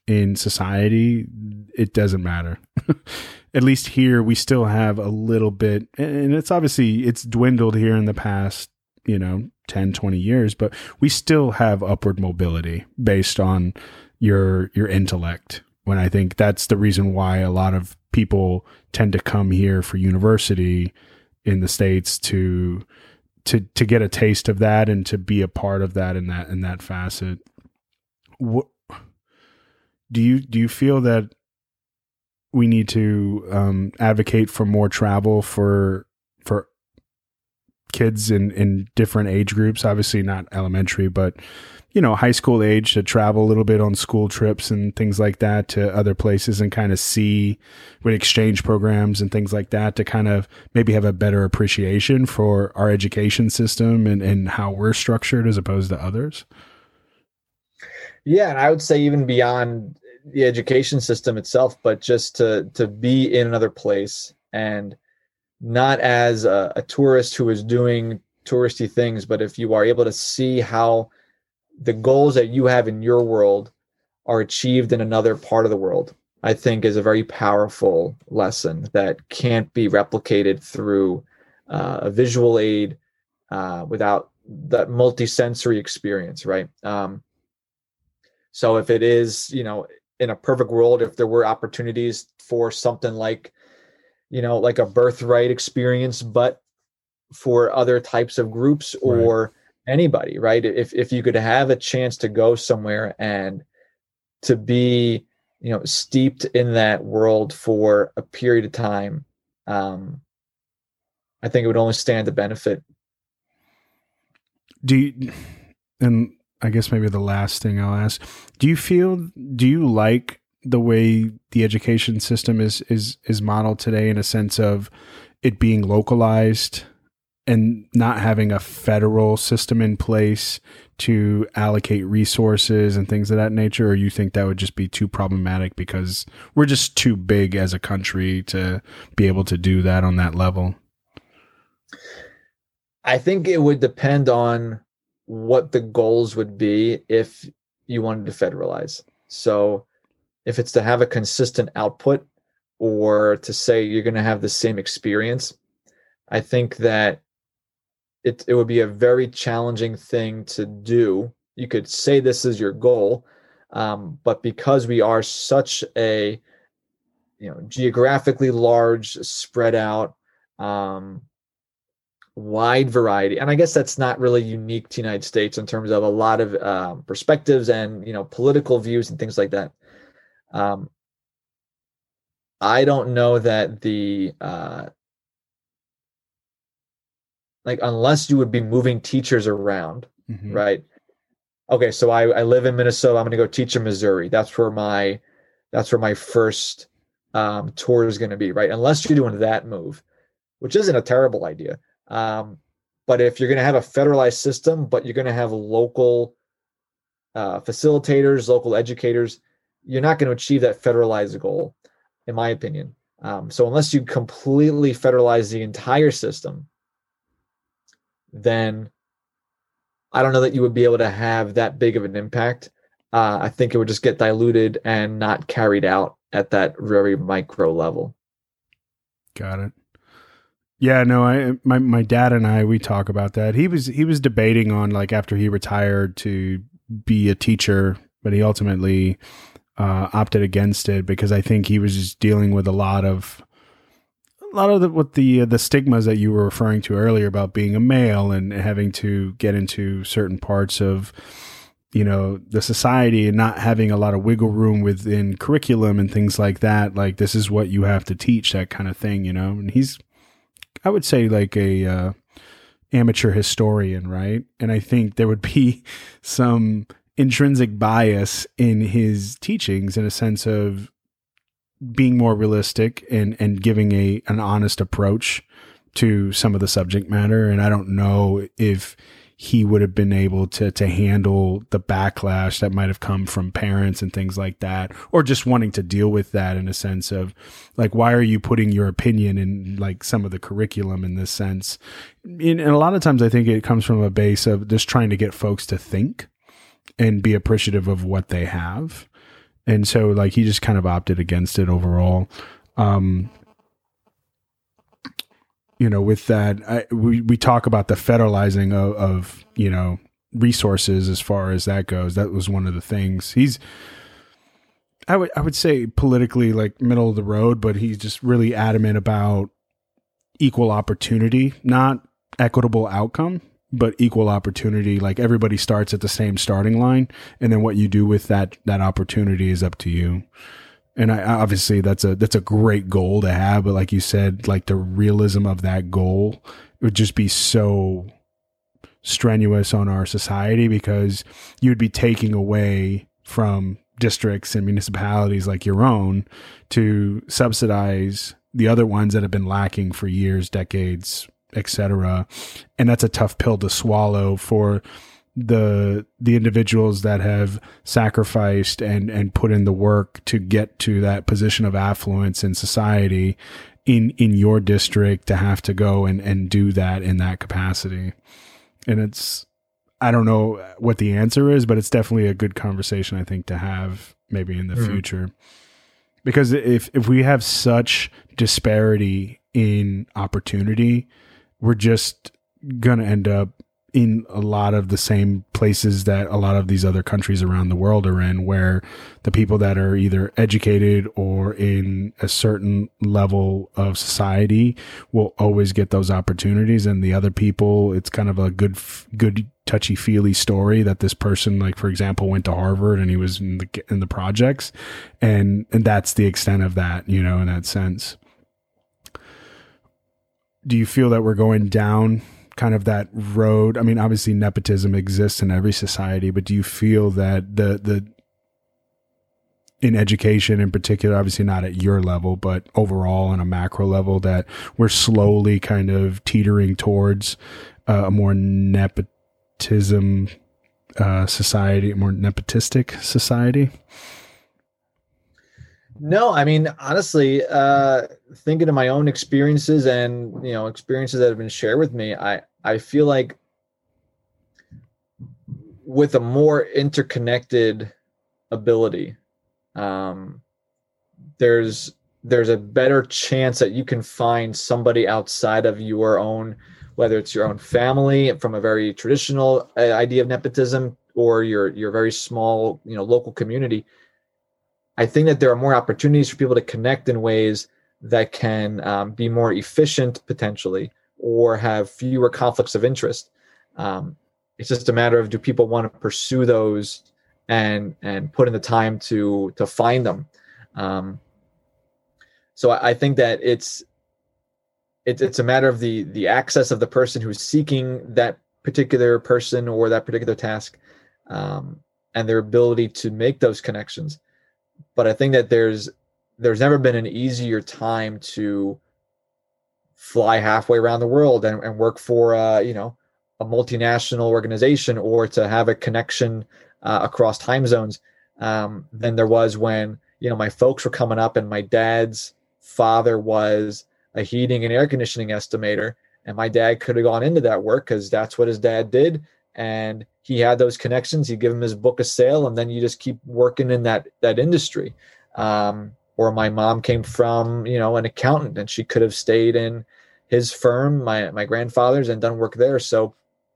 in society, it doesn't matter. At least here, we still have a little bit, and it's obviously, it's dwindled here in the past, you know, ten, twenty years, but we still have upward mobility based on your, your intellect. When I think that's the reason why a lot of people tend to come here for university in the States to, to, to get a taste of that and to be a part of that in that, in that facet. What do you, do you feel that we need to um, advocate for more travel for, for kids in, in different age groups? Obviously not elementary, but, you know, high school age, to travel a little bit on school trips and things like that to other places and kind of see with exchange programs and things like that to kind of maybe have a better appreciation for our education system and, and how we're structured as opposed to others? Yeah. And I would say even beyond the education system itself, but just to, to be in another place and not as a, a tourist who is doing touristy things, but if you are able to see how the goals that you have in your world are achieved in another part of the world, I think is a very powerful lesson that can't be replicated through uh, a visual aid uh, without that multi-sensory experience, right? Um, so if it is, you know, in a perfect world, if there were opportunities for something like, you know, like a birthright experience, but for other types of groups or right. anybody, right? If if you could have a chance to go somewhere and to be, you know, steeped in that world for a period of time, um, I think it would only stand to benefit. Do you, and I guess maybe the last thing I'll ask, do you feel, do you like the way the education system is, is, is modeled today in a sense of it being localized and not having a federal system in place to allocate resources and things of that nature? Or you think that would just be too problematic because we're just too big as a country to be able to do that on that level? I think it would depend on what the goals would be if you wanted to federalize. So if it's to have a consistent output or to say you're going to have the same experience, I think that it, it would be a very challenging thing to do. You could say this is your goal, um, but because we are such a, you know, geographically large, spread out, um, wide variety, and I guess that's not really unique to the United States in terms of a lot of um, perspectives and, you know, political views and things like that. Um, I don't know that the uh, like unless you would be moving teachers around, mm-hmm. right? Okay, so I, I live in Minnesota. I'm going to go teach in Missouri. That's where my that's where my first um, tour is going to be, right? Unless you're doing that move, which isn't a terrible idea. Um, but if you're going to have a federalized system, but you're going to have local uh, facilitators, local educators, you're not going to achieve that federalized goal, in my opinion. Um, so unless you completely federalize the entire system, then I don't know that you would be able to have that big of an impact. Uh, I think it would just get diluted and not carried out at that very micro level. Got it. Yeah, no, I, my, my dad and I, we talk about that. He was, he was debating on, like, after he retired to be a teacher, but he ultimately uh, opted against it because I think he was just dealing with a lot of, a lot of the, what the, uh, the stigmas that you were referring to earlier about being a male and having to get into certain parts of, you know, the society and not having a lot of wiggle room within curriculum and things like that. Like, this is what you have to teach, that kind of thing, you know, and he's, I would say like a uh, amateur historian, right? And I think there would be some intrinsic bias in his teachings in a sense of being more realistic and, and giving a an honest approach to some of the subject matter. And I don't know if he would have been able to to handle the backlash that might have come from parents and things like that, or just wanting to deal with that in a sense of like, why are you putting your opinion in like some of the curriculum in this sense? And a lot of times I think it comes from a base of just trying to get folks to think and be appreciative of what they have. And so like he just kind of opted against it overall. Um, you know, with that, I, we, we talk about the federalizing of, of, you know, resources as far as that goes. That was one of the things. He's, I would, I would say politically like middle of the road, but he's just really adamant about equal opportunity, not equitable outcome, but equal opportunity. Like everybody starts at the same starting line, and then what you do with that, that opportunity is up to you. And I obviously that's a, that's a great goal to have. But like you said, like the realism of that goal would just be so strenuous on our society, because you'd be taking away from districts and municipalities like your own to subsidize the other ones that have been lacking for years, decades, et cetera. And that's a tough pill to swallow for the the individuals that have sacrificed and and put in the work to get to that position of affluence in society in in your district, to have to go and and do that in that capacity. And it's, I don't know what the answer is, but it's definitely a good conversation, I think, to have maybe in the mm-hmm. future. Because if if we have such disparity in opportunity, we're just going to end up in a lot of the same places that a lot of these other countries around the world are in, where the people that are either educated or in a certain level of society will always get those opportunities. And the other people, it's kind of a good, good touchy feely story that this person, like, for example, went to Harvard and he was in the, in the projects. And, and that's the extent of that, you know, in that sense. Do you feel that we're going down kind of that road? I mean, obviously nepotism exists in every society, but do you feel that the, the, in education in particular, obviously not at your level, but overall on a macro level, that we're slowly kind of teetering towards uh, a more nepotism uh, society, a more nepotistic society? No, I mean, honestly, uh, thinking of my own experiences and, you know, experiences that have been shared with me, I, I feel like with a more interconnected ability, um, there's, there's a better chance that you can find somebody outside of your own, whether it's your own family from a very traditional uh, idea of nepotism, or your, your very small, you know, local community. I think that there are more opportunities for people to connect in ways that can um, be more efficient potentially, or have fewer conflicts of interest. Um, it's just a matter of, do people want to pursue those and and put in the time to to find them? Um, so I, I think that it's it's it's a matter of the the access of the person who's seeking that particular person or that particular task, um, and their ability to make those connections. But I think that there's there's never been an easier time to fly halfway around the world and, and work for uh, you know, a multinational organization, or to have a connection uh, across time zones um, than there was when, you know, my folks were coming up and my dad's father was a heating and air conditioning estimator, and my dad could have gone into that work because that's what his dad did. And he had those connections. He'd give him his book of sale, and then you just keep working in that that industry. Um, or my mom came from, you know, an accountant, and she could have stayed in his firm, my my grandfather's, and done work there. So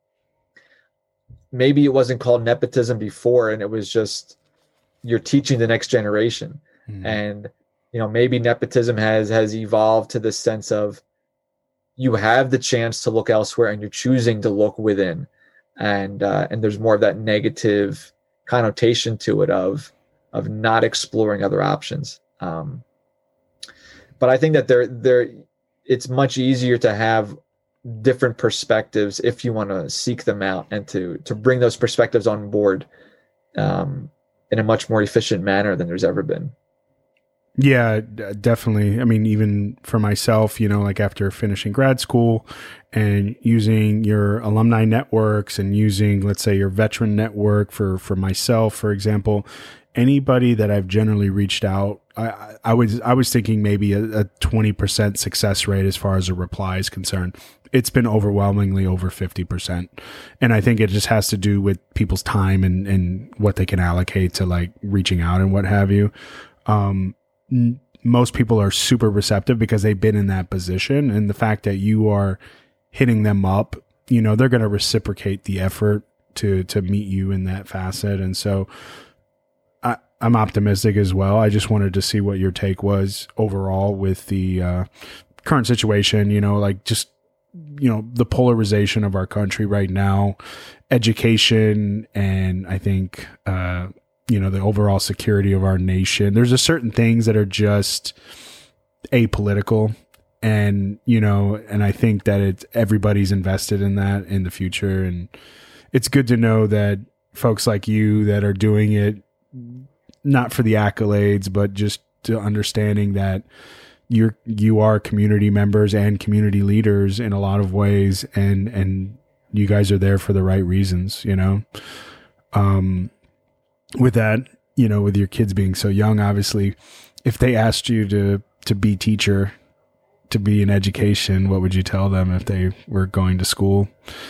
maybe it wasn't called nepotism before, and it was just you're teaching the next generation. Mm. And you know, maybe nepotism has has evolved to the sense of you have the chance to look elsewhere, and you're choosing to look within. And uh, and there's more of that negative connotation to it of of not exploring other options. Um, but I think that there there it's much easier to have different perspectives if you want to seek them out, and to to bring those perspectives on board um, in a much more efficient manner than there's ever been. Yeah, d- definitely. I mean, even for myself, you know, like after finishing grad school and using your alumni networks and using, let's say, your veteran network for, for myself, for example, anybody that I've generally reached out, I, I was, I was thinking maybe a, a twenty percent success rate as far as a reply is concerned. It's been overwhelmingly over fifty percent. And I think it just has to do with people's time and, and what they can allocate to like reaching out and what have you. Um, n- most people are super receptive because they've been in that position, and the fact that you are hitting them up, you know, they're going to reciprocate the effort to, to meet you in that facet. And so I, I'm optimistic as well. I just wanted to see what your take was overall with the, uh, current situation, you know, like just, you know, the polarization of our country right now, education, and I think, uh, you know, the overall security of our nation. There's a certain things that are just apolitical, and, you know, and I think that it's, everybody's invested in that in the future. And it's good to know that folks like you that are doing it, not for the accolades, but just to understanding that you're, you are community members and community leaders in a lot of ways. And, and you guys are there for the right reasons, you know? Um, with that, you know, with your kids being so young, obviously, if they asked you to, to be teacher, to be in education, what would you tell them if they were going to school?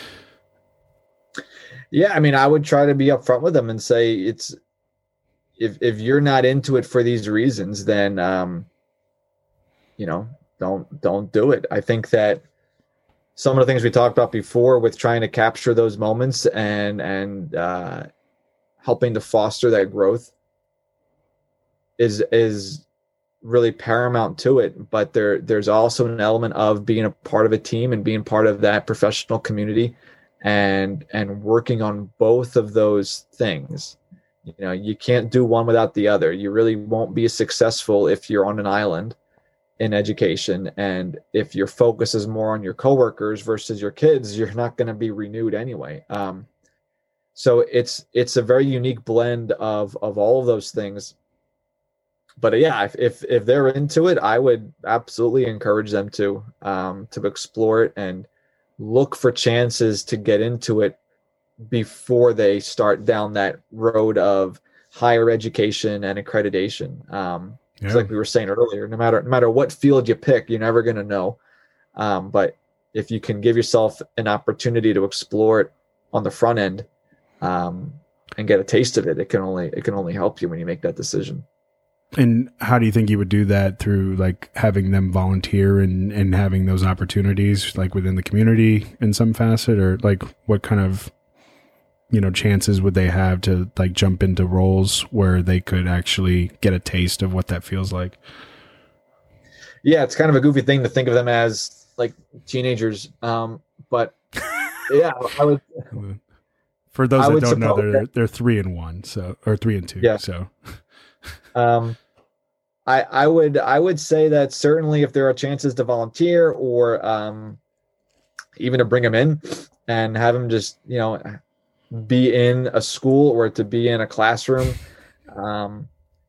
Yeah, I mean, I would try to be upfront with them and say, it's, if, if you're not into it for these reasons, then, um, you know, don't, don't do it. I think that some of the things we talked about before with trying to capture those moments and, and, uh, helping to foster that growth is, is really paramount to it. But there, there's also an element of being a part of a team and being part of that professional community, and, and working on both of those things. You know, you can't do one without the other. You really won't be successful if you're on an island in education. And if your focus is more on your coworkers versus your kids, you're not going to be renewed anyway. Um, so it's, it's a very unique blend of, of all of those things. But yeah, if, if, if they're into it, I would absolutely encourage them to, um, to explore it and look for chances to get into it before they start down that road of higher education and accreditation. Um, yeah. Like we were saying earlier, no matter, no matter what field you pick, you're never going to know. Um, but if you can give yourself an opportunity to explore it on the front end, um, and get a taste of it, it can only, it can only help you when you make that decision. And how do you think you would do that? Through like having them volunteer and, and having those opportunities like within the community in some facet, or like what kind of, you know, chances would they have to like jump into roles where they could actually get a taste of what that feels like? Yeah, it's kind of a goofy thing to think of them as like teenagers. Um, but yeah, I would. For those I that don't know, they're that, they're three and one, so or three and two. Yeah. So, um, I I would I would say that certainly if there are chances to volunteer or um, even to bring them in and have them just, you know, be in a school or to be in a classroom, um,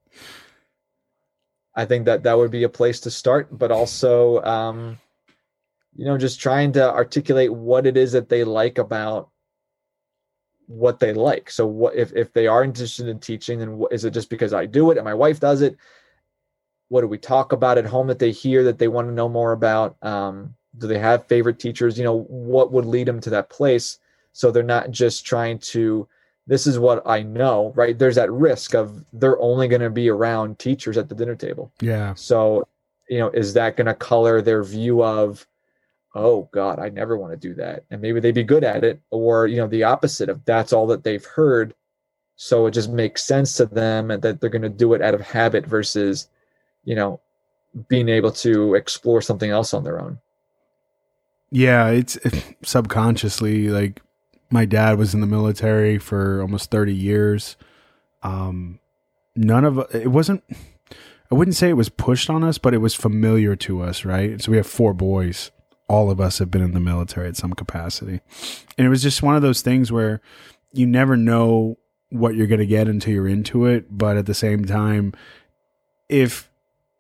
I think that that would be a place to start. But also, um, you know, just trying to articulate what it is that they like about what they like. So what if, if they are interested in teaching, then what, is it just because I do it and my wife does it? What do we talk about at home that they hear that they want to know more about? Um, do they have favorite teachers? You know, what would lead them to that place? So they're not just trying to, this is what I know, right? There's that risk of they're only going to be around teachers at the dinner table. Yeah. So, you know, is that going to color their view of, oh God, I never want to do that. And maybe they'd be good at it, or, you know, the opposite of that's all that they've heard. So it just makes sense to them and that they're going to do it out of habit versus, you know, being able to explore something else on their own. Yeah. It's, it's subconsciously like, my dad was in the military for almost thirty years. Um, none of it wasn't, I wouldn't say it was pushed on us, but it was familiar to us. Right. So we have four boys. All of us have been in the military at some capacity. And it was just one of those things where you never know what you're going to get until you're into it. But at the same time, if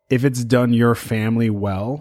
if it's done your family well,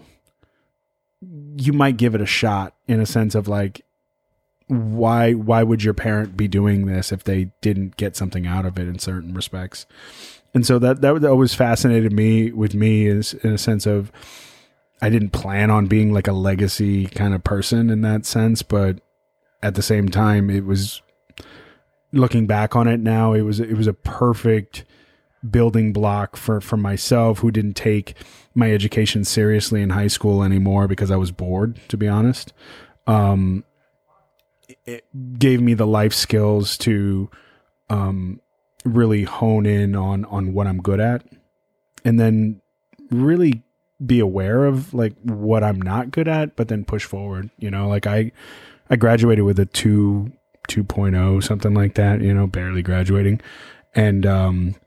you might give it a shot in a sense of like, why why would your parent be doing this if they didn't get something out of it in certain respects? And so that that always fascinated me with me is in a sense of, I didn't plan on being like a legacy kind of person in that sense, but at the same time, it was, looking back on it now, it was it was a perfect building block for, for myself, who didn't take my education seriously in high school anymore because I was bored, to be honest. Um, it gave me the life skills to um, really hone in on, on what I'm good at, and then really be aware of like what I'm not good at, but then push forward. You know, like I, I graduated with a two, two point oh, something like that, you know, barely graduating. And, um,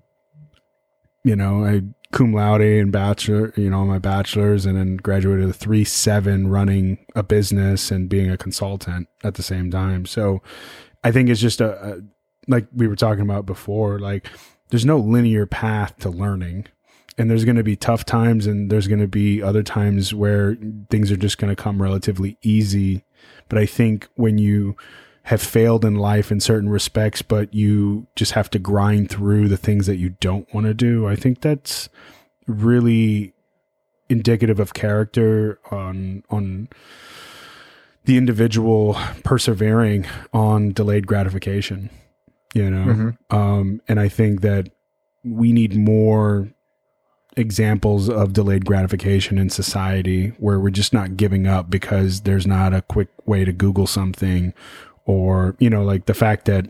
you know, I cum laude and bachelor, you know, my bachelor's, and then graduated with a three seven running a business and being a consultant at the same time. So I think it's just a, a like we were talking about before, like there's no linear path to learning, and there's going to be tough times, and there's going to be other times where things are just going to come relatively easy. But I think when you have failed in life in certain respects, but you just have to grind through the things that you don't want to do, I think that's really indicative of character on on the individual persevering on delayed gratification, you know? Mm-hmm. Um, and I think that we need more examples of delayed gratification in society where we're just not giving up because there's not a quick way to Google something, or, you know, like the fact that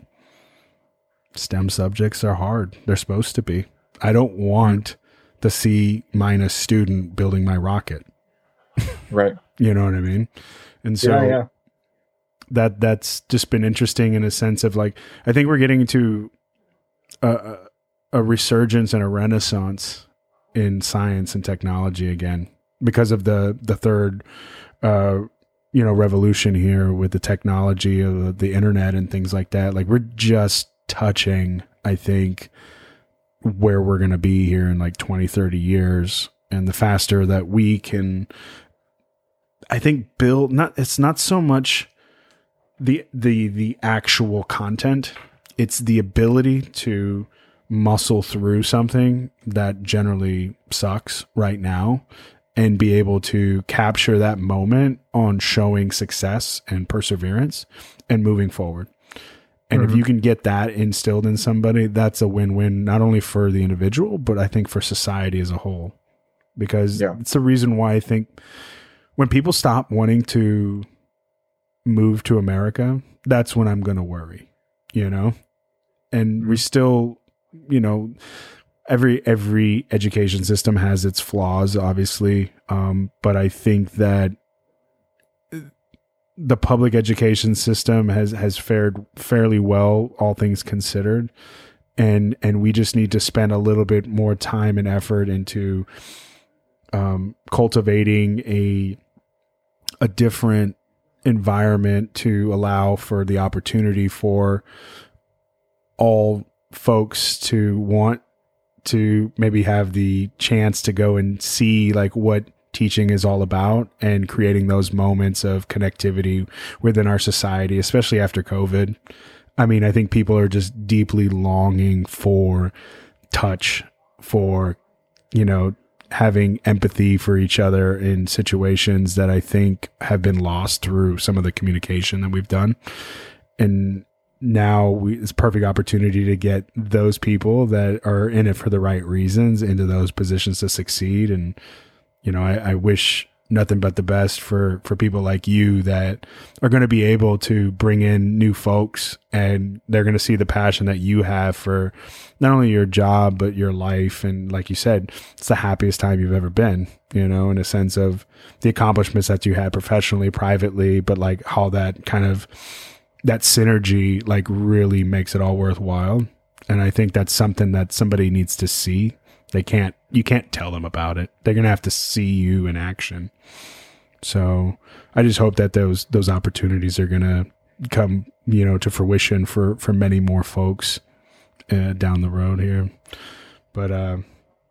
STEM subjects are hard. They're supposed to be. I don't want the C minus student building my rocket. Right. You know what I mean? And so yeah, yeah. that that's just been interesting in a sense of like, I think we're getting to a, a resurgence and a renaissance in science and technology again because of the, the third, uh, you know, revolution here with the technology of the internet and things like that. Like we're just touching, I think, where we're going to be here in like twenty, thirty years. And the faster that we can, I think, build, not, it's not so much the, the, the actual content. It's the ability to muscle through something that generally sucks right now and be able to capture that moment on showing success and perseverance and moving forward. And mm-hmm. if you can get that instilled in somebody, that's a win-win, not only for the individual, but I think for society as a whole. Because yeah. it's the reason why I think when people stop wanting to move to America, that's when I'm going to worry, you know? And mm-hmm. we still, you know, every every education system has its flaws, obviously. Um, but I think that the public education system has, has fared fairly well, all things considered. And and we just need to spend a little bit more time and effort into um, cultivating a a different environment to allow for the opportunity for all folks to want to maybe have the chance to go and see like what teaching is all about, and creating those moments of connectivity within our society, especially after COVID. I mean, I think people are just deeply longing for touch, for, you know, having empathy for each other in situations that I think have been lost through some of the communication that we've done. And now we, it's a perfect opportunity to get those people that are in it for the right reasons into those positions to succeed. And, you know, I, I wish nothing but the best for, for people like you that are going to be able to bring in new folks, and they're going to see the passion that you have for not only your job, but your life. And like you said, it's the happiest time you've ever been, you know, in a sense of the accomplishments that you had professionally, privately, but like how that kind of, that synergy like really makes it all worthwhile. And I think that's something that somebody needs to see. They can't, you can't tell them about it. They're going to have to see you in action. So I just hope that those, those opportunities are going to come, you know, to fruition for, for many more folks uh, down the road here. But, uh,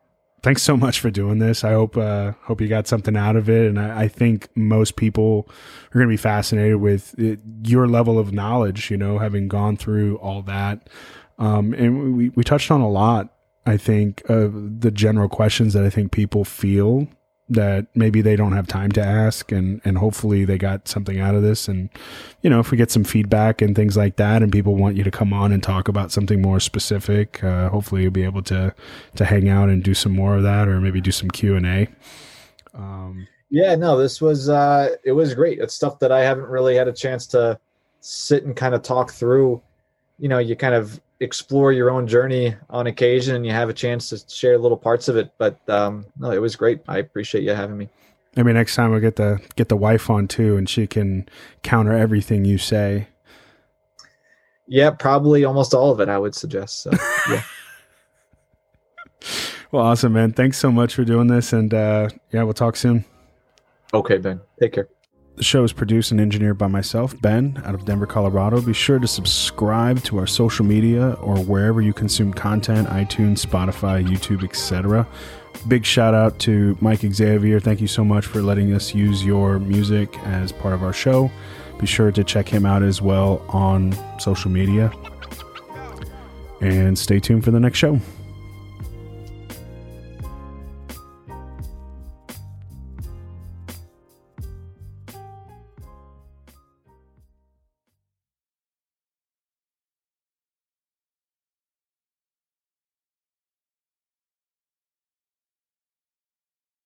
thanks so much for doing this. I hope uh, hope you got something out of it, and I, I think most people are going to be fascinated with it, your level of knowledge. You know, having gone through all that, um, and we we touched on a lot. I think of the general questions that I think people feel that maybe they don't have time to ask, and, and hopefully they got something out of this. And, you know, if we get some feedback and things like that, and people want you to come on and talk about something more specific, uh, hopefully you'll be able to, to hang out and do some more of that, or maybe do some Q and A. Um, yeah, no, this was, uh, it was great. It's stuff that I haven't really had a chance to sit and kind of talk through. You know, you kind of explore your own journey on occasion, and you have a chance to share little parts of it. But um, no, it was great. I appreciate you having me. Maybe next time we'll get the get the wife on too, and she can counter everything you say. Yeah, probably almost all of it, I would suggest. So, yeah. Well, awesome, man. Thanks so much for doing this, and uh, yeah, we'll talk soon. Okay, Ben. Take care. The show is produced and engineered by myself, Ben, out of Denver, Colorado. Be sure to subscribe to our social media or wherever you consume content, iTunes, Spotify, YouTube, et cetera. Big shout out to Mike Xavier. Thank you so much for letting us use your music as part of our show. Be sure to check him out as well on social media. And stay tuned for the next show.